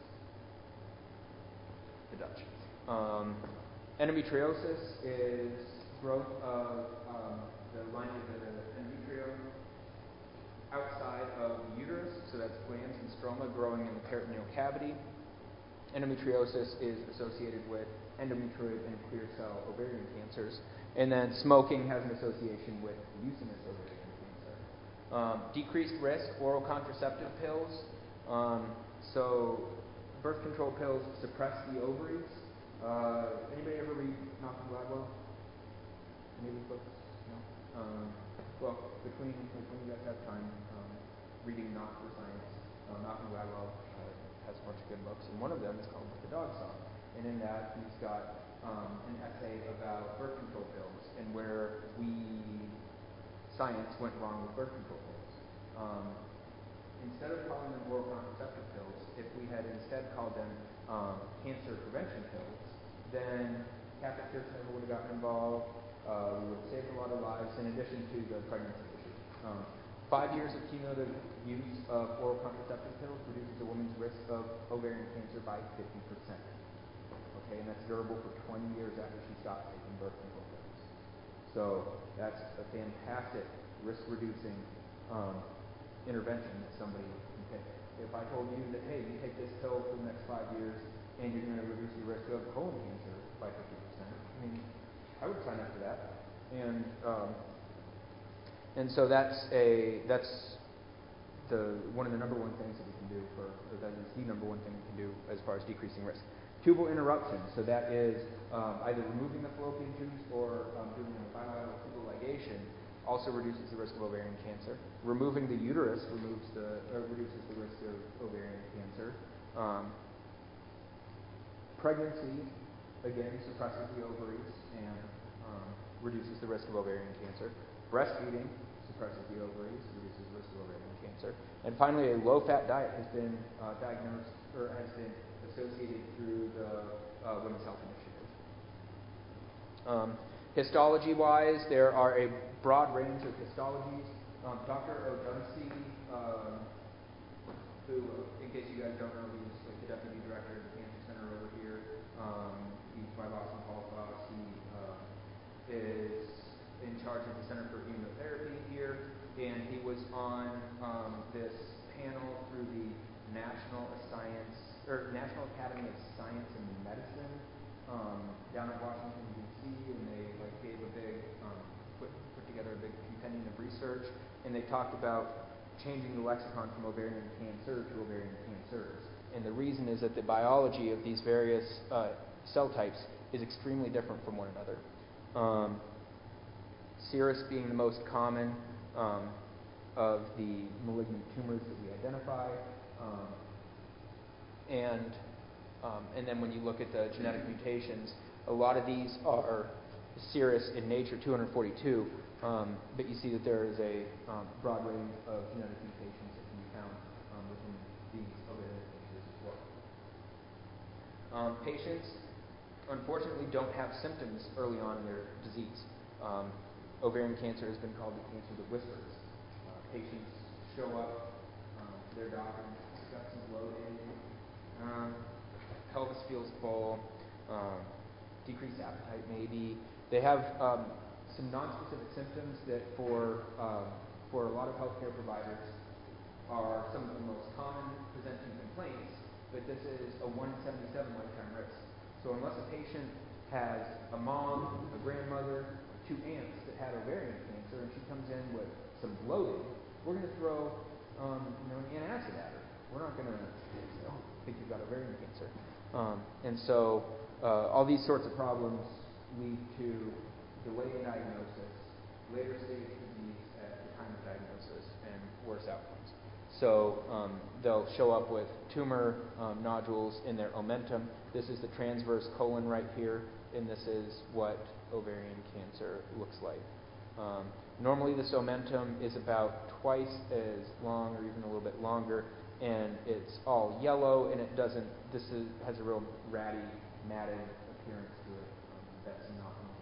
The Dutch. Um, endometriosis is growth of um, the lining of the endometrium outside of the uterus, so that's glands and stroma growing in the peritoneal cavity. Endometriosis is associated with endometrioid and clear cell ovarian cancers. And then smoking has an association with mucinous ovarian cancer. Um, decreased risk, oral contraceptive pills. Um, so birth control pills suppress the ovaries. Uh, anybody ever read Malcolm Gladwell? Any of these books? No? Um, well, between, like, when you guys have time, um, reading Not for Science, uh, Malcolm Gladwell uh, has a bunch of good books, and one of them is called What the Dog Saw. And in that, he's got um, an essay about birth control pills and where we, science, went wrong with birth control pills. Um, instead of calling them oral contraceptive pills, if we had instead called them um, cancer prevention pills, then Catholic Church never would have gotten involved. Uh, we would have saved a lot of lives in addition to the pregnancy issue. Um, five years of cumulative use of oral contraceptive pills reduces a woman's risk of ovarian cancer by fifty percent. Okay, and that's durable for twenty years after she stops taking birth control pills. So that's a fantastic risk-reducing um, intervention that somebody can take. If I told you that, hey, you take this pill for the next five years and you're going to reduce your risk of colon cancer by fifty percent, I mean, I would sign up for that. And um, and so that's a that's the one of the number one things that we can do for, or that is the number one thing we can do as far as decreasing risk. Tubal interruption, so that is um, either removing the fallopian tubes or um, doing a bilateral tubal ligation, also reduces the risk of ovarian cancer. Removing the uterus removes the or reduces the risk of ovarian cancer. Um, pregnancy, again, suppresses the ovaries and um, reduces the risk of ovarian cancer. Breastfeeding suppresses the ovaries, reduces the risk of ovarian cancer. And finally, a low-fat diet has been uh, diagnosed or has been associated through the uh, Women's Health Initiative. Um, histology-wise, there are a broad range of histologies. Um, Doctor O'Dunsey, um, who, in case you guys don't know, he's like the deputy director of the Cancer Center over here. Um, he's my boss in Holocaust. He uh, is in charge of the Center for Immunotherapy here, and he was on um, this panel through the National Science or National Academy of Science and Medicine um, down in Washington D C, and they like gave a big um, put put together a big compendium of research, and they talked about changing the lexicon from ovarian cancer to ovarian cancers. And the reason is that the biology of these various uh, cell types is extremely different from one another. Um, serous being the most common um, of the malignant tumors that we identify. Um, and um, and then when you look at the genetic mutations, a lot of these are serous in nature, two hundred forty-two, um, but you see that there is a um, broad range of genetic mutations that can be found um, within these ovarian cancers as well. Um, patients, unfortunately, don't have symptoms early on in their disease. Um, ovarian cancer has been called the cancer that whispers. Uh, patients show up um, to their doctor, got some bloating, um, pelvis feels full, um, decreased appetite maybe. They have um, some non-specific symptoms that for um, for a lot of healthcare providers are some of the most common presenting complaints, but this is a one in seventy-seven lifetime risk. So unless a patient has a mom, a grandmother, two aunts that had ovarian cancer, and she comes in with some bloating, we're going to throw um, you know, an antacid at her. We're not going to say, oh, I think you've got ovarian cancer. Um, and so uh, all these sorts of problems lead to delayed diagnosis, later stage disease at the time of diagnosis, and worse outcomes. So um, they'll show up with tumor um, nodules in their omentum. This is the transverse colon right here. and this is what ovarian cancer looks like. Um, normally the omentum is about twice as long or even a little bit longer, and it's all yellow, and it doesn't, this is, has a real ratty, matted appearance to it. Um, that's not normal.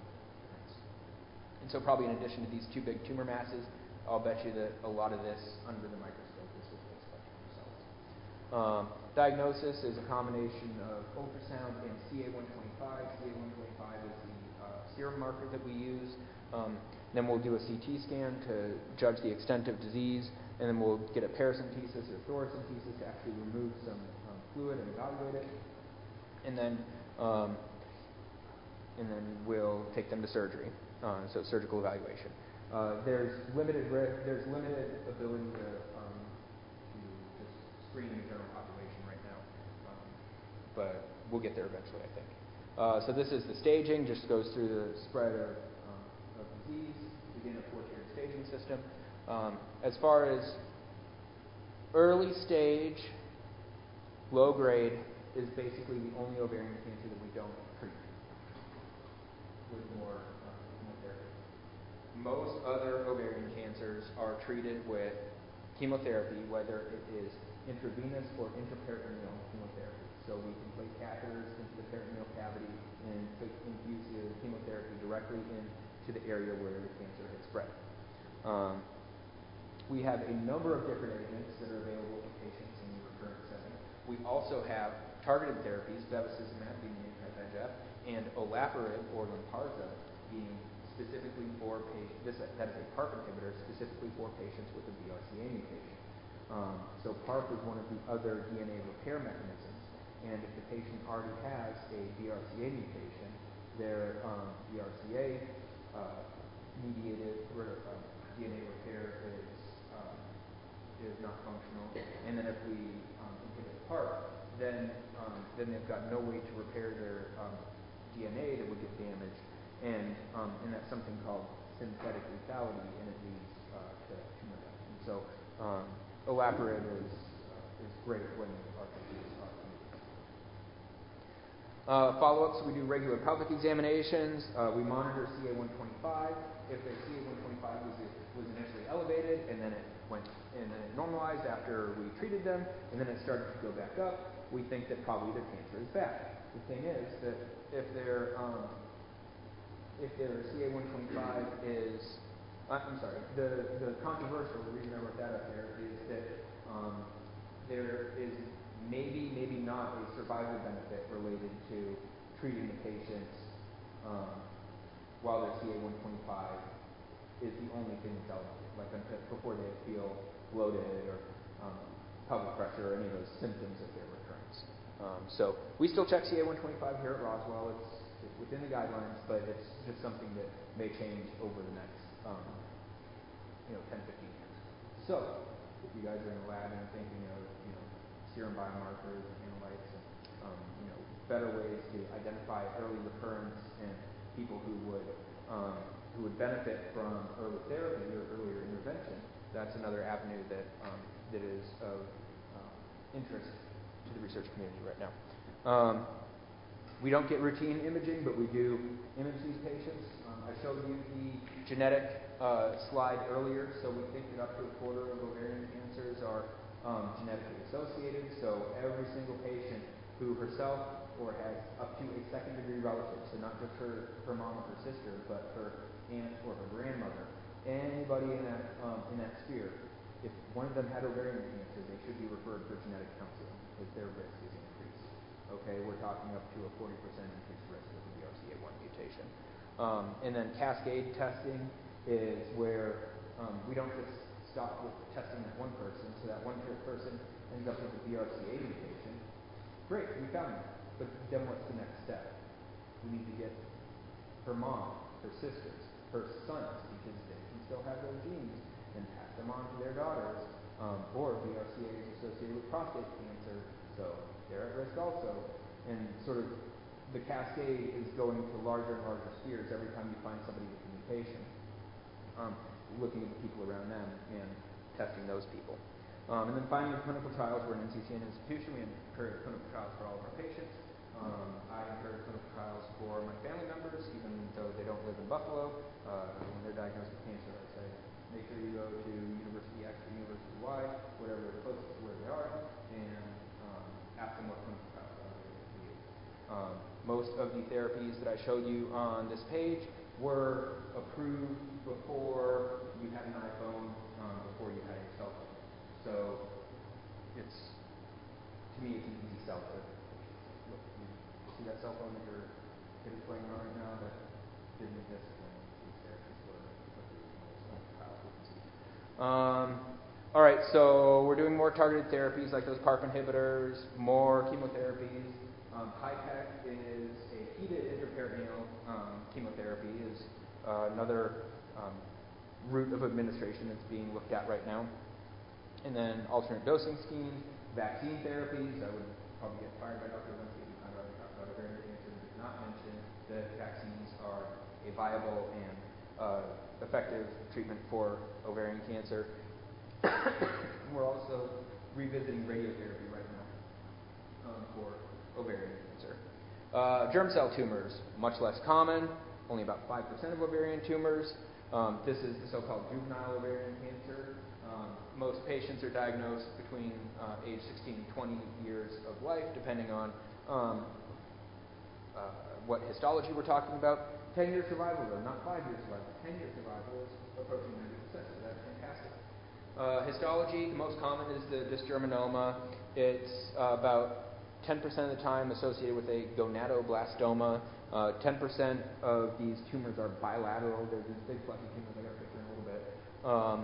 And so probably in addition to these two big tumor masses, I'll bet you that a lot of this under the microscope is with those tumor cells. Um, diagnosis is a combination of ultrasound and C A one twenty-five. C A one twenty-five is the uh, serum marker that we use. Um, then we'll do a C T scan to judge the extent of disease, and then we'll get a paracentesis or thoracentesis to actually remove some um, fluid and evaluate it. And then, um, and then we'll take them to surgery, uh, so surgical evaluation. Uh, there's limited there's limited ability to, um, to just screen the general population right now, um, but we'll get there eventually, I think. Uh, so this is the staging, just goes through the spread of, um, of disease, begin a four-tiered staging system. Um, as far as early stage, low grade is basically the only ovarian cancer that we don't treat with more uh, chemotherapy. Most other ovarian cancers are treated with chemotherapy, whether it is intravenous or intraperitoneal chemotherapy. So we can place catheters into the peritoneal cavity and take, infuse the chemotherapy directly into the area where the cancer has spread. Um, we have a number of different agents that are available to patients in the recurrent setting. We also have targeted therapies, bevacizumab being the anti-V E G F, and olaparib or Lynparza being specifically for patients, this, that is a PARP inhibitor specifically for patients with a B R C A mutation. Um, so PARP is one of the other D N A repair mechanisms, and if the patient already has a B R C A mutation, their um, B R C A uh, mediated re- uh, D N A repair is um, is not functional, and then if we um, inhibit PARP, then um, then they've got no way to repair their um, D N A that would get damaged. And um, and that's something called synthetic lethality, and it leads uh, to tumor death. And so um, olaparib is uh, is great when our patients are used. Uh, follow-ups: we do regular pelvic examinations. Uh, we monitor C A one twenty-five. If their C A one twenty-five was was initially elevated, and then it went and then it normalized after we treated them, and then it started to go back up, we think that probably their cancer is back. The thing is that if they're um, if their C A one twenty-five is, uh, I'm sorry, the, the controversial, the reason I wrote that up there is that um, there is maybe, maybe not a survival benefit related to treating the patients um, while their C A one twenty-five is the only thing that's elevated, like until, before they feel bloated or um, pelvic pressure or any of those symptoms of their recurrence. Um, so we still check C A one twenty-five here at Roswell. It's It's within the guidelines, but it's just something that may change over the next, um, you know, ten, fifteen years. So, if you guys are in the lab and thinking of, you know, serum biomarkers and analytes, and, um, you know, better ways to identify early recurrence and people who would, um, who would benefit from early therapy or earlier intervention, that's another avenue that um, that is of uh, interest to the research community right now. Um, We don't get routine imaging, but we do image these patients. Um, I showed you the genetic uh, slide earlier, so we think that up to a quarter of ovarian cancers are um, genetically associated. So every single patient who herself or has up to a second degree relative, so not just her, her mom or her sister, but her aunt or her grandmother, anybody in that, um, in that sphere, if one of them had ovarian cancer, they should be referred for genetic counseling because their risk is increased. Okay, we're talking up to a forty percent increased risk with the B R C A one mutation. Um, and then cascade testing is where um, we don't just stop with testing that one person, so that one person ends up with a B R C A mutation. Great, we found that. But then what's the next step? We need to get her mom, her sisters, her sons, because they can still have those genes, and pass them on to their daughters. Um, or B R C A is associated with prostate cancer, so they're at risk also. And sort of the cascade is going to larger and larger spheres every time you find somebody with a mutation. Um, looking at the people around them and testing those people. Um, and then finally, clinical trials. We're an N C C N institution. We carry out clinical trials for all of our patients. Um, I encourage clinical trials for my family members, even though they don't live in Buffalo. Uh, when they're diagnosed with cancer, I say, make sure you go to University X or University Y, whatever is closest to where they are, and um, ask them what clinical trials are available for you. Um, most of the therapies that I showed you on this page were approved before you had an iPhone, um, before you had a cell phone. So it's, to me, it's an easy sell to look, you see that cell phone that your kid is playing on right now that didn't exist when these therapies were approved. Um, all right, so we're doing more targeted therapies like those PARP inhibitors, more chemotherapies. Um, HIPEC is a heated intraperitoneal um, chemotherapy, is uh, another um, route of administration that's being looked at right now. And then alternate dosing schemes, vaccine therapies. I would probably get fired by Doctor Linsky if I already talked about ovarian cancer and did not mention that vaccines are a viable and uh, effective treatment for ovarian cancer. We're also revisiting radiotherapy right now um, for ovarian cancer. Uh, germ cell tumors, much less common, only about five percent of ovarian tumors. Um, this is the so-called juvenile ovarian cancer. Um, most patients are diagnosed between uh, age sixteen and twenty years of life, depending on um, uh, what histology we're talking about. ten-year survival, though, not five-year survival. ten-year survival is approaching ninety percent, so that's fantastic. Uh, histology, the most common is the dysgerminoma. It's uh, about ten percent of the time associated with a gonadoblastoma. Uh, ten percent of these tumors are bilateral. They're these big fluffy tumors. I got a picture in a little bit. Um,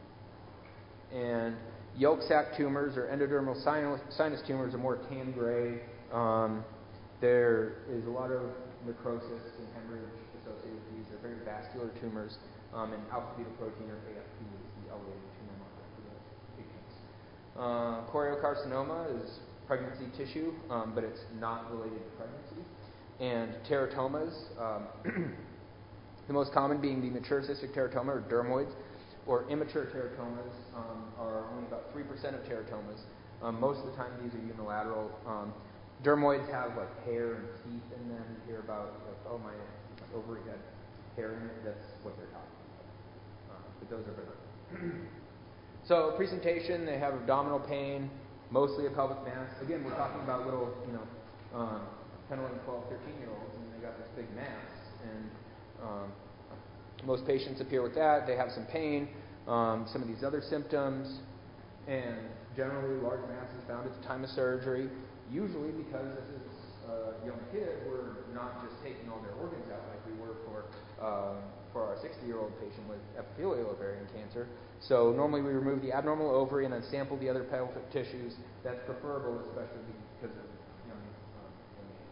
and yolk sac tumors or endodermal sinus, sinus tumors are more tan gray. Um, there is a lot of necrosis and hemorrhage associated with these. They're very vascular tumors. Um, and alpha-fetoprotein or A F P is the elevated tumor marker for those patients. Uh, choriocarcinoma is pregnancy tissue, um, but it's not related to pregnancy. And teratomas, um, the most common being the mature cystic teratoma or dermoids, or immature teratomas um, are only about three percent of teratomas. Um, most of the time these are unilateral. Um, dermoids have like hair and teeth in them. You hear about, like, oh, my, my ovary had hair in it. That's what they're talking about. Uh, but those are benign. So presentation, they have abdominal pain, mostly a pelvic mass. Again, we're talking about little, you know, um, ten, eleven, twelve, thirteen-year-olds, and they got this big mass. And um, most patients appear with that. They have some pain, um, some of these other symptoms, and generally large mass is found at the time of surgery. Usually because this is a young kid, we're not just taking all their organs out like we were for um, for our sixty-year-old patient with epithelial ovarian cancer. So normally we remove the abnormal ovary and then sample the other pelvic tissues. That's preferable, especially because of young, um, young age.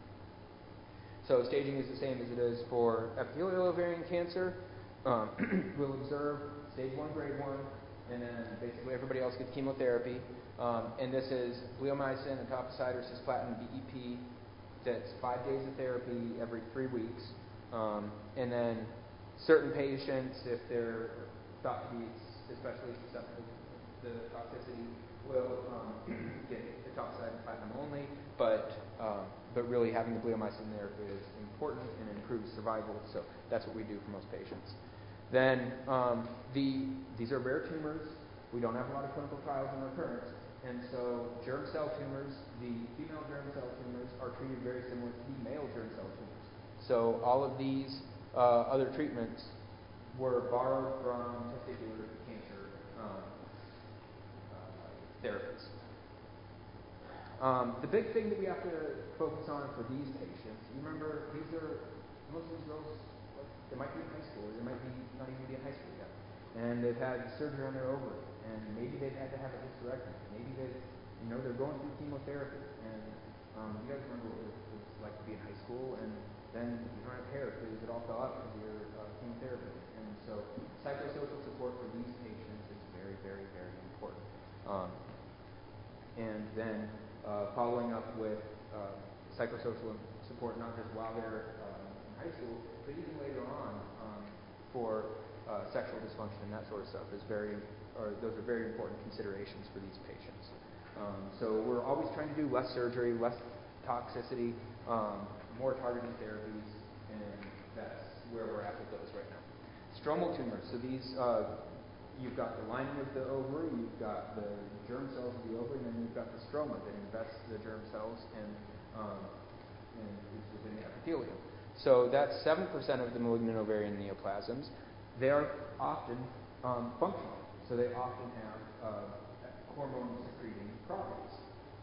So staging is the same as it is for epithelial ovarian cancer. Um, we'll observe stage one, grade one, and then basically everybody else gets chemotherapy. Um, and this is bleomycin, etoposide, or cisplatin, B E P. That's five days of therapy every three weeks. Um, and then certain patients, if they're thought to be especially susceptible to toxicity, will um, get etoposide and platinum only. But um, but really having the bleomycin there is important and improves survival. So that's what we do for most patients. Then um, the these are rare tumors. We don't have a lot of clinical trials in recurrence. And so germ cell tumors, the female germ cell tumors are treated very similar to the male germ cell tumors. So all of these uh, other treatments were borrowed from testicular cancer um, uh, therapies. Um, the big thing that we have to focus on for these patients, you remember, these are, most of these girls, they might be in high school, or they might be not even be in high school yet. And they've had surgery on their ovary, and maybe they've had to have a hysterectomy. Maybe they, you know, they're going through chemotherapy. And um, you guys remember what it was like to be in high school, and then you don't have hair because it all fell out because of your uh, chemotherapy. And so psychosocial support for these patients is very, very, very important. Um, and then uh, following up with uh, psychosocial support not just while they're uh, in high school, but even later on um, for Uh, sexual dysfunction and that sort of stuff is very, or those are very important considerations for these patients. Um, so we're always trying to do less surgery, less toxicity, um, more targeted therapies, and that's where we're at with those right now. Stromal tumors. So these, uh, you've got the lining of the ovary, you've got the germ cells of the ovary, and then you've got the stroma that invests the germ cells and, um, and is within the epithelium. So that's seven percent of the malignant ovarian neoplasms. They are often um, functional, so they often have uh, hormone-secreting properties.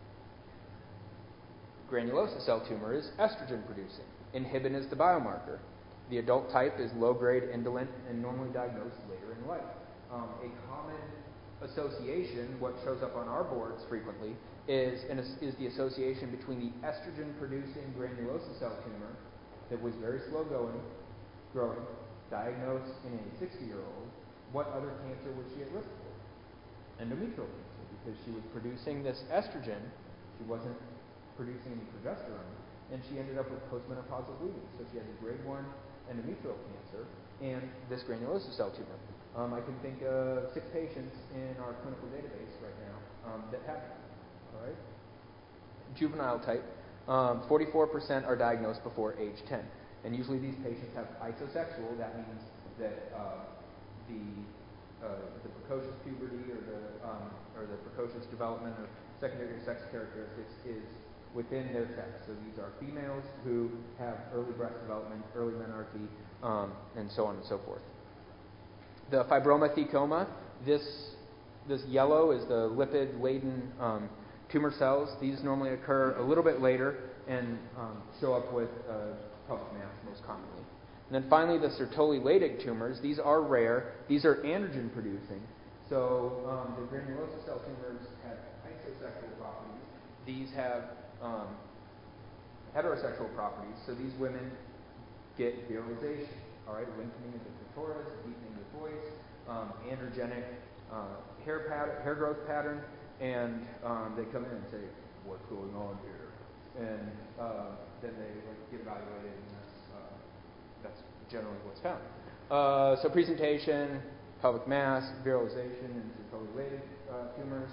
Granulosa cell tumor is estrogen-producing. Inhibin is the biomarker. The adult type is low-grade indolent and normally diagnosed later in life. Um, a common association, what shows up on our boards frequently, is, an, is the association between the estrogen-producing granulosa cell tumor that was very slow going, growing, diagnosed in a sixty-year-old. What other cancer was she at risk for? Endometrial cancer, because she was producing this estrogen, she wasn't producing any progesterone, and she ended up with postmenopausal bleeding. So she had a grade one endometrial cancer and this granulosa cell tumor. Um, I can think of six patients in our clinical database right now um, that have that. All right. Juvenile type, um, forty-four percent are diagnosed before age ten, and usually these patients have isosexual. That means that uh, the uh, the precocious puberty or the um, or the precocious development of secondary sex characteristics is within their sex. So these are females who have early breast development, early menarche, um, and so on and so forth. The fibroma thecoma, this this yellow is the lipid-laden um, tumor cells. These normally occur a little bit later and um, show up with uh, pelvic mass most commonly. And then finally, the Sertoli-Leydig tumors. These are rare. These are androgen-producing. So um, the granulosa cell tumors have isosexual properties. These have um, heterosexual properties. So these women get virilization, all right, lengthening of the clitoris, deepening of the voice, um, androgenic uh, hair pattern, hair growth pattern, and um, they come in and say, "What's going on here?" And uh, then they like, get evaluated, and that's uh, that's generally what's found. Uh, so presentation, pelvic mass, virilization, and Sertoli-Leydig uh, tumors.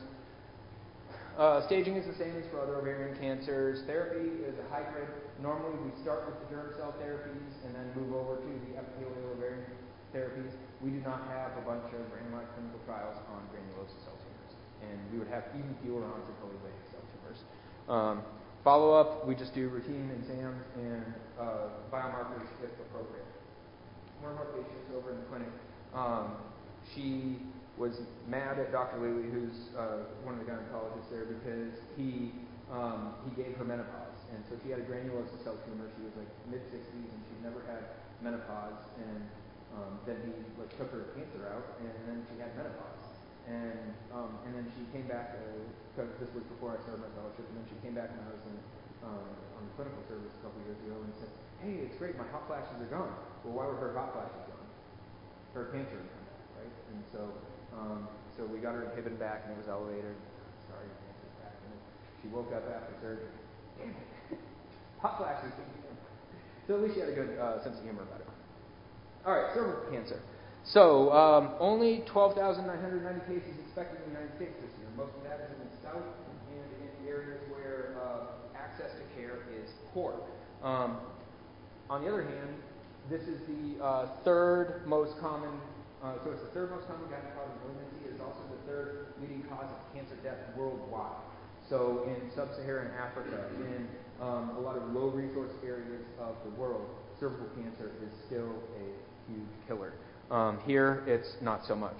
Uh, staging is the same as for other ovarian cancers. Therapy is a hybrid. Normally we start with the germ cell therapies and then move over to the epithelial ovarian therapies. We do not have a bunch of randomized clinical trials on granulosa cell tumors, and we would have even fewer on Sertoli-Leydig cell tumors. Um, follow-up, we just do routine exams and uh, biomarkers if appropriate. One of our patients over in the clinic, um, she was mad at Doctor Lely, who's uh, one of the gynecologists there, because he um, he gave her menopause, and so she had a granulosa cell tumor. She was like mid sixties, and she'd never had menopause, and um, then he like took her cancer out, and then she had menopause, and um, and then she came back because uh, this was before I started my fellowship, and then she came back when I was in um, on the clinical service a couple years ago, and said, "Hey, it's great, my hot flashes are gone." Well, why were her hot flashes gone? Her cancer had come back, right? And so. Um, so we got her inhibin back, and it was elevated. Sorry, your cancer's back. And she woke up after surgery. Damn it. Hot flashes. So at least she had a good uh, sense of humor about it. All right, cervical cancer. So um, only twelve thousand nine hundred ninety cases expected in the United States this year. Most of that is in the South and in areas where uh, access to care is poor. Um, on the other hand, this is the uh, third most common Uh, so it's the third most common gynecologic malignancy. It's also the third leading cause of cancer death worldwide. So in sub-Saharan Africa, in um, a lot of low-resource areas of the world, cervical cancer is still a huge killer. Um, here, it's not so much.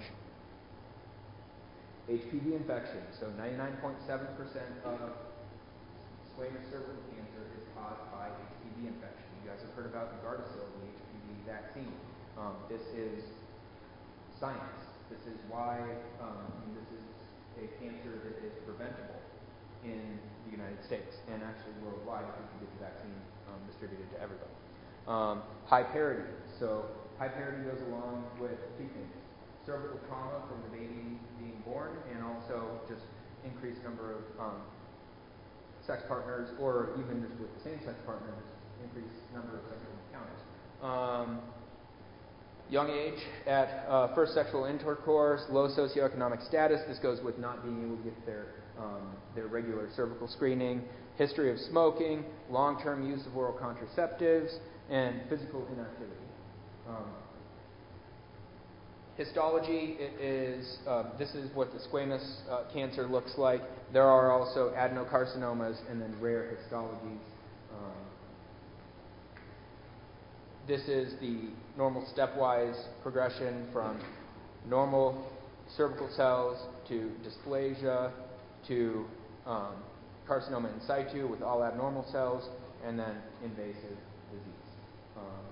H P V infection. So ninety-nine point seven percent of squamous cervical cancer is caused by H P V infection. You guys have heard about the Gardasil, the H P V vaccine. Um, this is science. This is why um, this is a cancer that is preventable in the United States and actually worldwide if we can get the vaccine um, distributed to everybody. Um, high parity. So high parity goes along with two things: cervical trauma from the baby being born, and also just increased number of um, sex partners, or even just with the same-sex partners, increased number of sexual encounters. Um, Young age at uh, first sexual intercourse, low socioeconomic status. This goes with not being able to get their um, their regular cervical screening, history of smoking, long-term use of oral contraceptives, and physical inactivity. Um, histology is, uh, this is what the squamous uh, cancer looks like. There are also adenocarcinomas and then rare histologies. Um, this is the normal stepwise progression from normal cervical cells to dysplasia to um, carcinoma in situ with all abnormal cells, and then invasive disease. Um,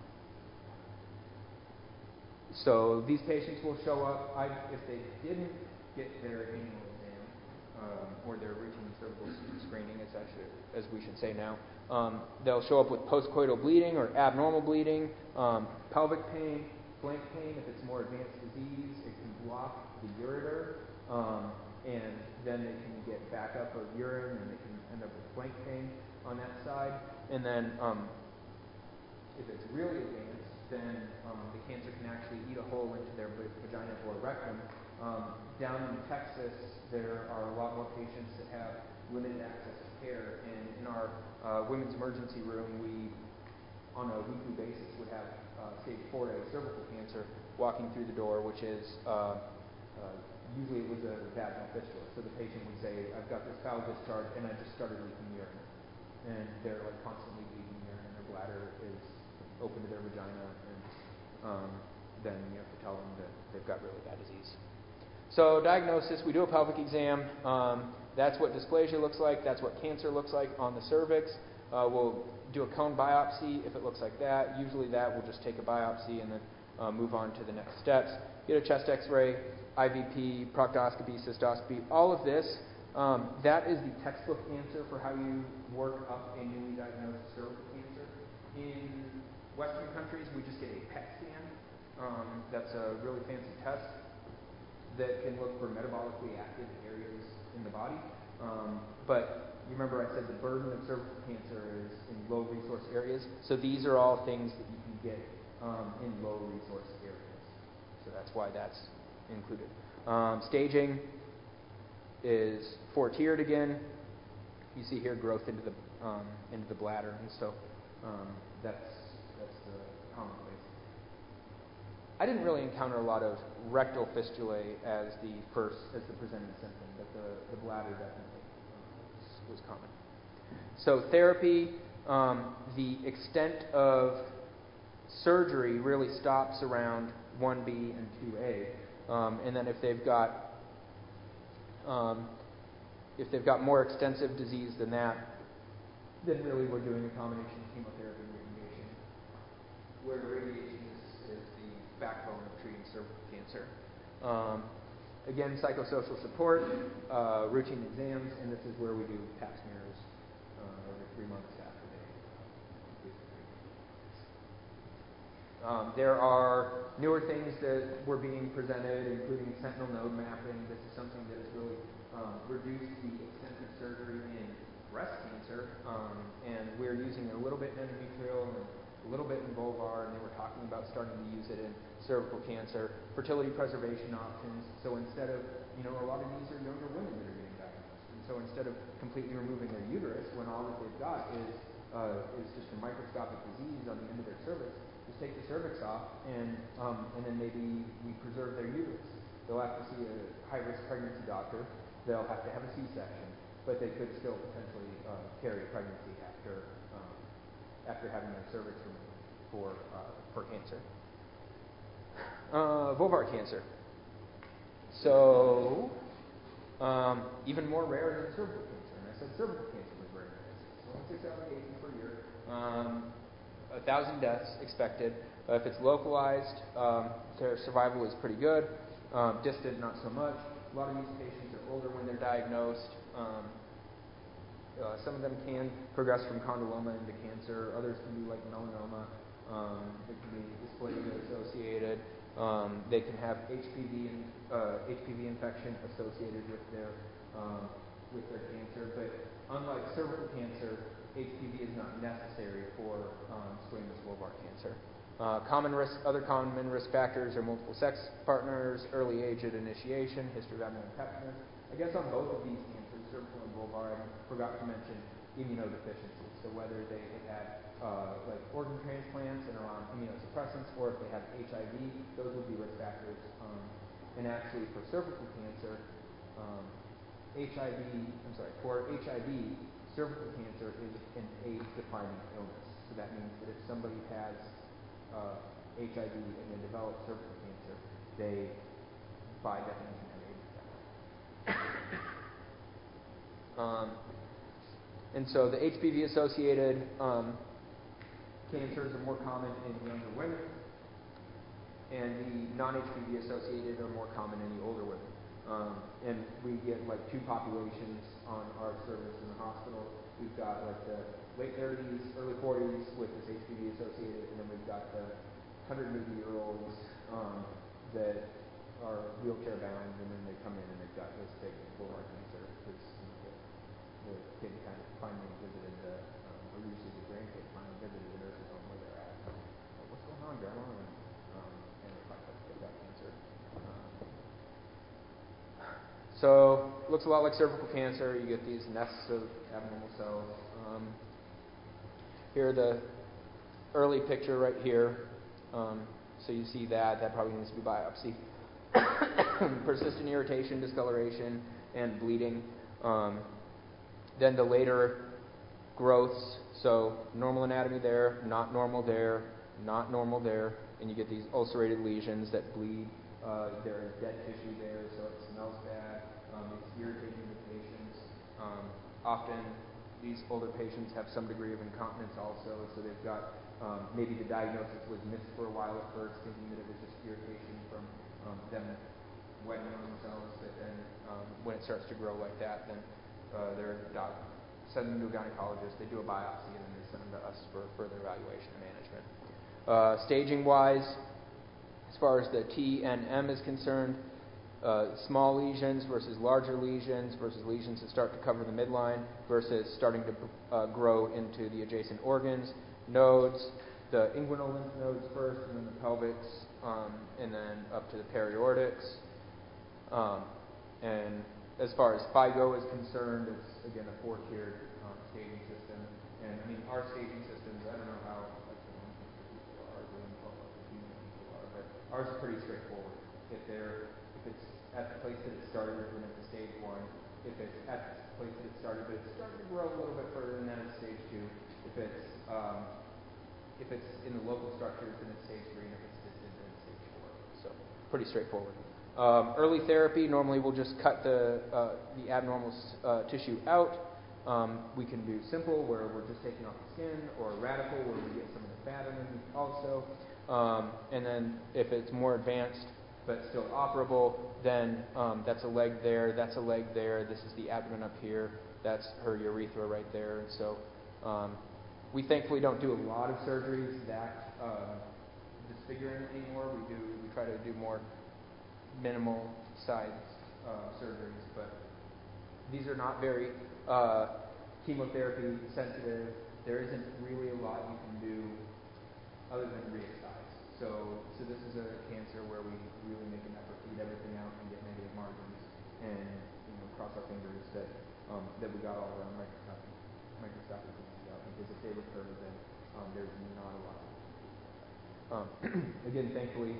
so these patients will show up, I, if they didn't get their annual exam, um, or their routine cervical screening, as, I should, as we should say now, um, they'll show up with postcoital bleeding or abnormal bleeding, um, pelvic pain, flank pain. If it's more advanced disease, it can block the ureter, um, and then they can get backup of urine, and they can end up with flank pain on that side. And then um, if it's really advanced, then um, the cancer can actually eat a hole into their vagina or rectum. Um, down in Texas, there are a lot more patients that have limited access to care, and in our uh, women's emergency room, we, on a weekly basis, would have uh, stage four A cervical cancer walking through the door, which is uh, uh, usually it was a vaginal fistula. So the patient would say, "I've got this foul discharge, and I just started leaking urine," and they're like constantly leaking urine, and their bladder is open to their vagina, and um, then you have to tell them that they've got really bad disease. So diagnosis, we do a pelvic exam. Um, that's what dysplasia looks like. That's what cancer looks like on the cervix. Uh, we'll do a cone biopsy if it looks like that. Usually that we'll just take a biopsy and then uh, move on to the next steps. Get a chest x-ray, I V P, proctoscopy, cystoscopy, all of this. Um, that is the textbook answer for how you work up a newly diagnosed cervical cancer. In Western countries, we just get a P E T scan. Um, that's a really fancy test that can look for metabolically active areas in the body. Um, but you remember I said the burden of cervical cancer is in low resource areas. So these are all things that you can get um, in low resource areas. So that's why that's included. Um, staging is four-tiered again. You see here growth into the um, into the bladder, and so um, that's that's the common place. I didn't really encounter a lot of rectal fistulae as the first as the presenting symptom, but the, the bladder definitely um, was, was common. So therapy, um, the extent of surgery really stops around one B and two A, um, and then if they've got um, if they've got more extensive disease than that, then really we're doing a combination of chemotherapy and radiation, where radiation is, is the backbone of treating cervical cancer. Um, again, psychosocial support, uh, routine exams, and this is where we do pap smears uh, every three months after they complete the treatment. Um, there are newer things that were being presented, including sentinel node mapping. This is something that has really um, reduced the extent of surgery in breast cancer, um, and we're using it a little bit in endometrial and a little bit in vulvar, and they were talking about starting to use it in cervical cancer. Fertility preservation options. So instead of, you know, a lot of these are younger women that are getting diagnosed, and so instead of completely removing their uterus, when all that they've got is uh, is just a microscopic disease on the end of their cervix, just take the cervix off, and um, and then maybe we preserve their uterus. They'll have to see a high-risk pregnancy doctor. They'll have to have a C-section, but they could still potentially uh, carry pregnancy after um, after having their cervix removed for uh, for cancer. Uh, vulvar cancer. So um, even more rare than cervical cancer, and I said cervical cancer was rare. It's only six applications per year. Um, a thousand deaths expected. Uh, if it's localized, um, their survival is pretty good. Um, distant, not so much. A lot of these patients are older when they're diagnosed. Um, uh, some of them can progress from condyloma into cancer. Others can be like melanoma. Um, it can be dysplasia associated. Um, they can have H P V and uh, H P V infection associated with their um, with their cancer. But unlike cervical cancer, H P V is not necessary for um, squamous vulvar cancer. Uh, common risk, other common risk factors are multiple sex partners, early age at initiation, history of abdominal pap smears. I guess on both of these cancers, cervical and vulvar. I forgot to mention immunodeficiency. So whether they had uh, like organ transplants and are on immunosuppressants, or if they have H I V, those would be risk factors. Um, and actually, for cervical cancer, um, H I V, I'm sorry, for H I V, cervical cancer is an age-defining illness. So that means that if somebody has uh, H I V and they develop cervical cancer, they, by definition, have age. Um, and so the H P V-associated um, cancers are more common in younger women, and the non-H P V-associated are more common in the older women. Um, and we get like two populations on our service in the hospital. We've got like the late thirties, early forties with this H P V-associated, and then we've got the one hundred eighty year olds um, that are wheelchair bound, and then they come in and they've got this big vulvar cancer. Because the kid kind of finally visited the, um, or usually the grandkid finally visited the nursing home where they're at. Like, what's going on, Grandma? And, um, and they find out they've got cancer. Um, so, looks a lot like cervical cancer. You get these nests of abnormal cells. Um, here the early picture right here. Um, so you see that. That probably needs to be biopsy. Persistent irritation, discoloration, and bleeding. Um, then the later growths, so normal anatomy there, not normal there, not normal there, and you get these ulcerated lesions that bleed. Uh, there is dead tissue there, so it smells bad. Um, it's irritating to patients. Um, often these older patients have some degree of incontinence also, so they've got um, maybe the diagnosis was missed for a while at first, thinking that it was just irritation from um, them wetting on themselves, but then um, when it starts to grow like that, then uh, their doc send them to a gynecologist, they do a biopsy, and then they send them to us for further evaluation and management. Uh, staging-wise, as far as the T N M is concerned, uh, small lesions versus larger lesions versus lesions that start to cover the midline versus starting to uh, grow into the adjacent organs, nodes, the inguinal lymph nodes first, and then the pelvics, um, and then up to the periortics. Um, and as far as FIGO is concerned, it's, again, a four-tiered um, staging system. And, I mean, our staging systems, I don't know how like, the ones that people are doing, what the human people are, but ours is pretty straightforward. If they're, if it's at the place that it started, then it's a stage one. If it's at the place that it started, but it's starting to grow a little bit further, then it's stage two. If it's, um, if it's in the local structures, then it's stage three, and if it's distant, then it's stage four. So, pretty straightforward. Um, early therapy, normally we'll just cut the, uh, the abnormal uh, tissue out. Um, we can do simple, where we're just taking off the skin, or radical, where we get some of the fat underneath also. Um, and then if it's more advanced, but still operable, then um, that's a leg there, that's a leg there, this is the abdomen up here, that's her urethra right there. And so um, we thankfully don't do a lot of surgeries that uh, disfiguring anymore. We do, we try to do more minimal size uh, surgeries, but these are not very uh, chemotherapy sensitive. There isn't really a lot you can do other than re-excise. So, so this is a cancer where we really make an effort to get everything out and get negative margins, and you know, cross our fingers that um, that we got all our microscopic microscopic pieces out. Because if they recur, then um, there's not a lot. Um, again, thankfully,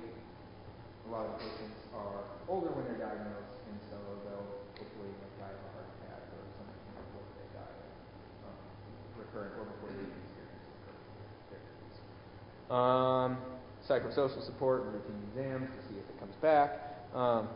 a lot of patients are older when they're diagnosed, and so they'll hopefully like, die of a heart attack or something before they die of um, recurrent or before they experience recurrent therapies. Um, psychosocial support and routine exams to see if it comes back. Um,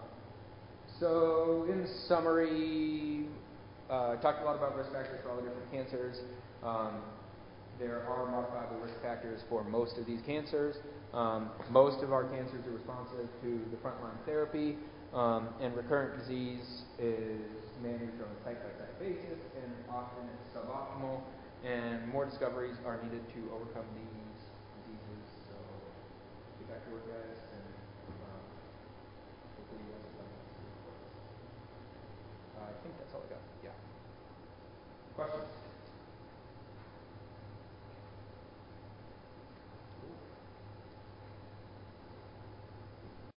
so, in summary, uh, I talked a lot about risk factors for all the different cancers. Um, there are modifiable risk factors for most of these cancers. Um, most of our cancers are responsive to the frontline therapy, um, and recurrent disease is managed on a site-by-site basis, and often it's suboptimal, and more discoveries are needed to overcome these diseases. So, get back to work, guys, and um, hopefully you guys will come back to the course. Uh, I think that's all I got. Yeah. Questions?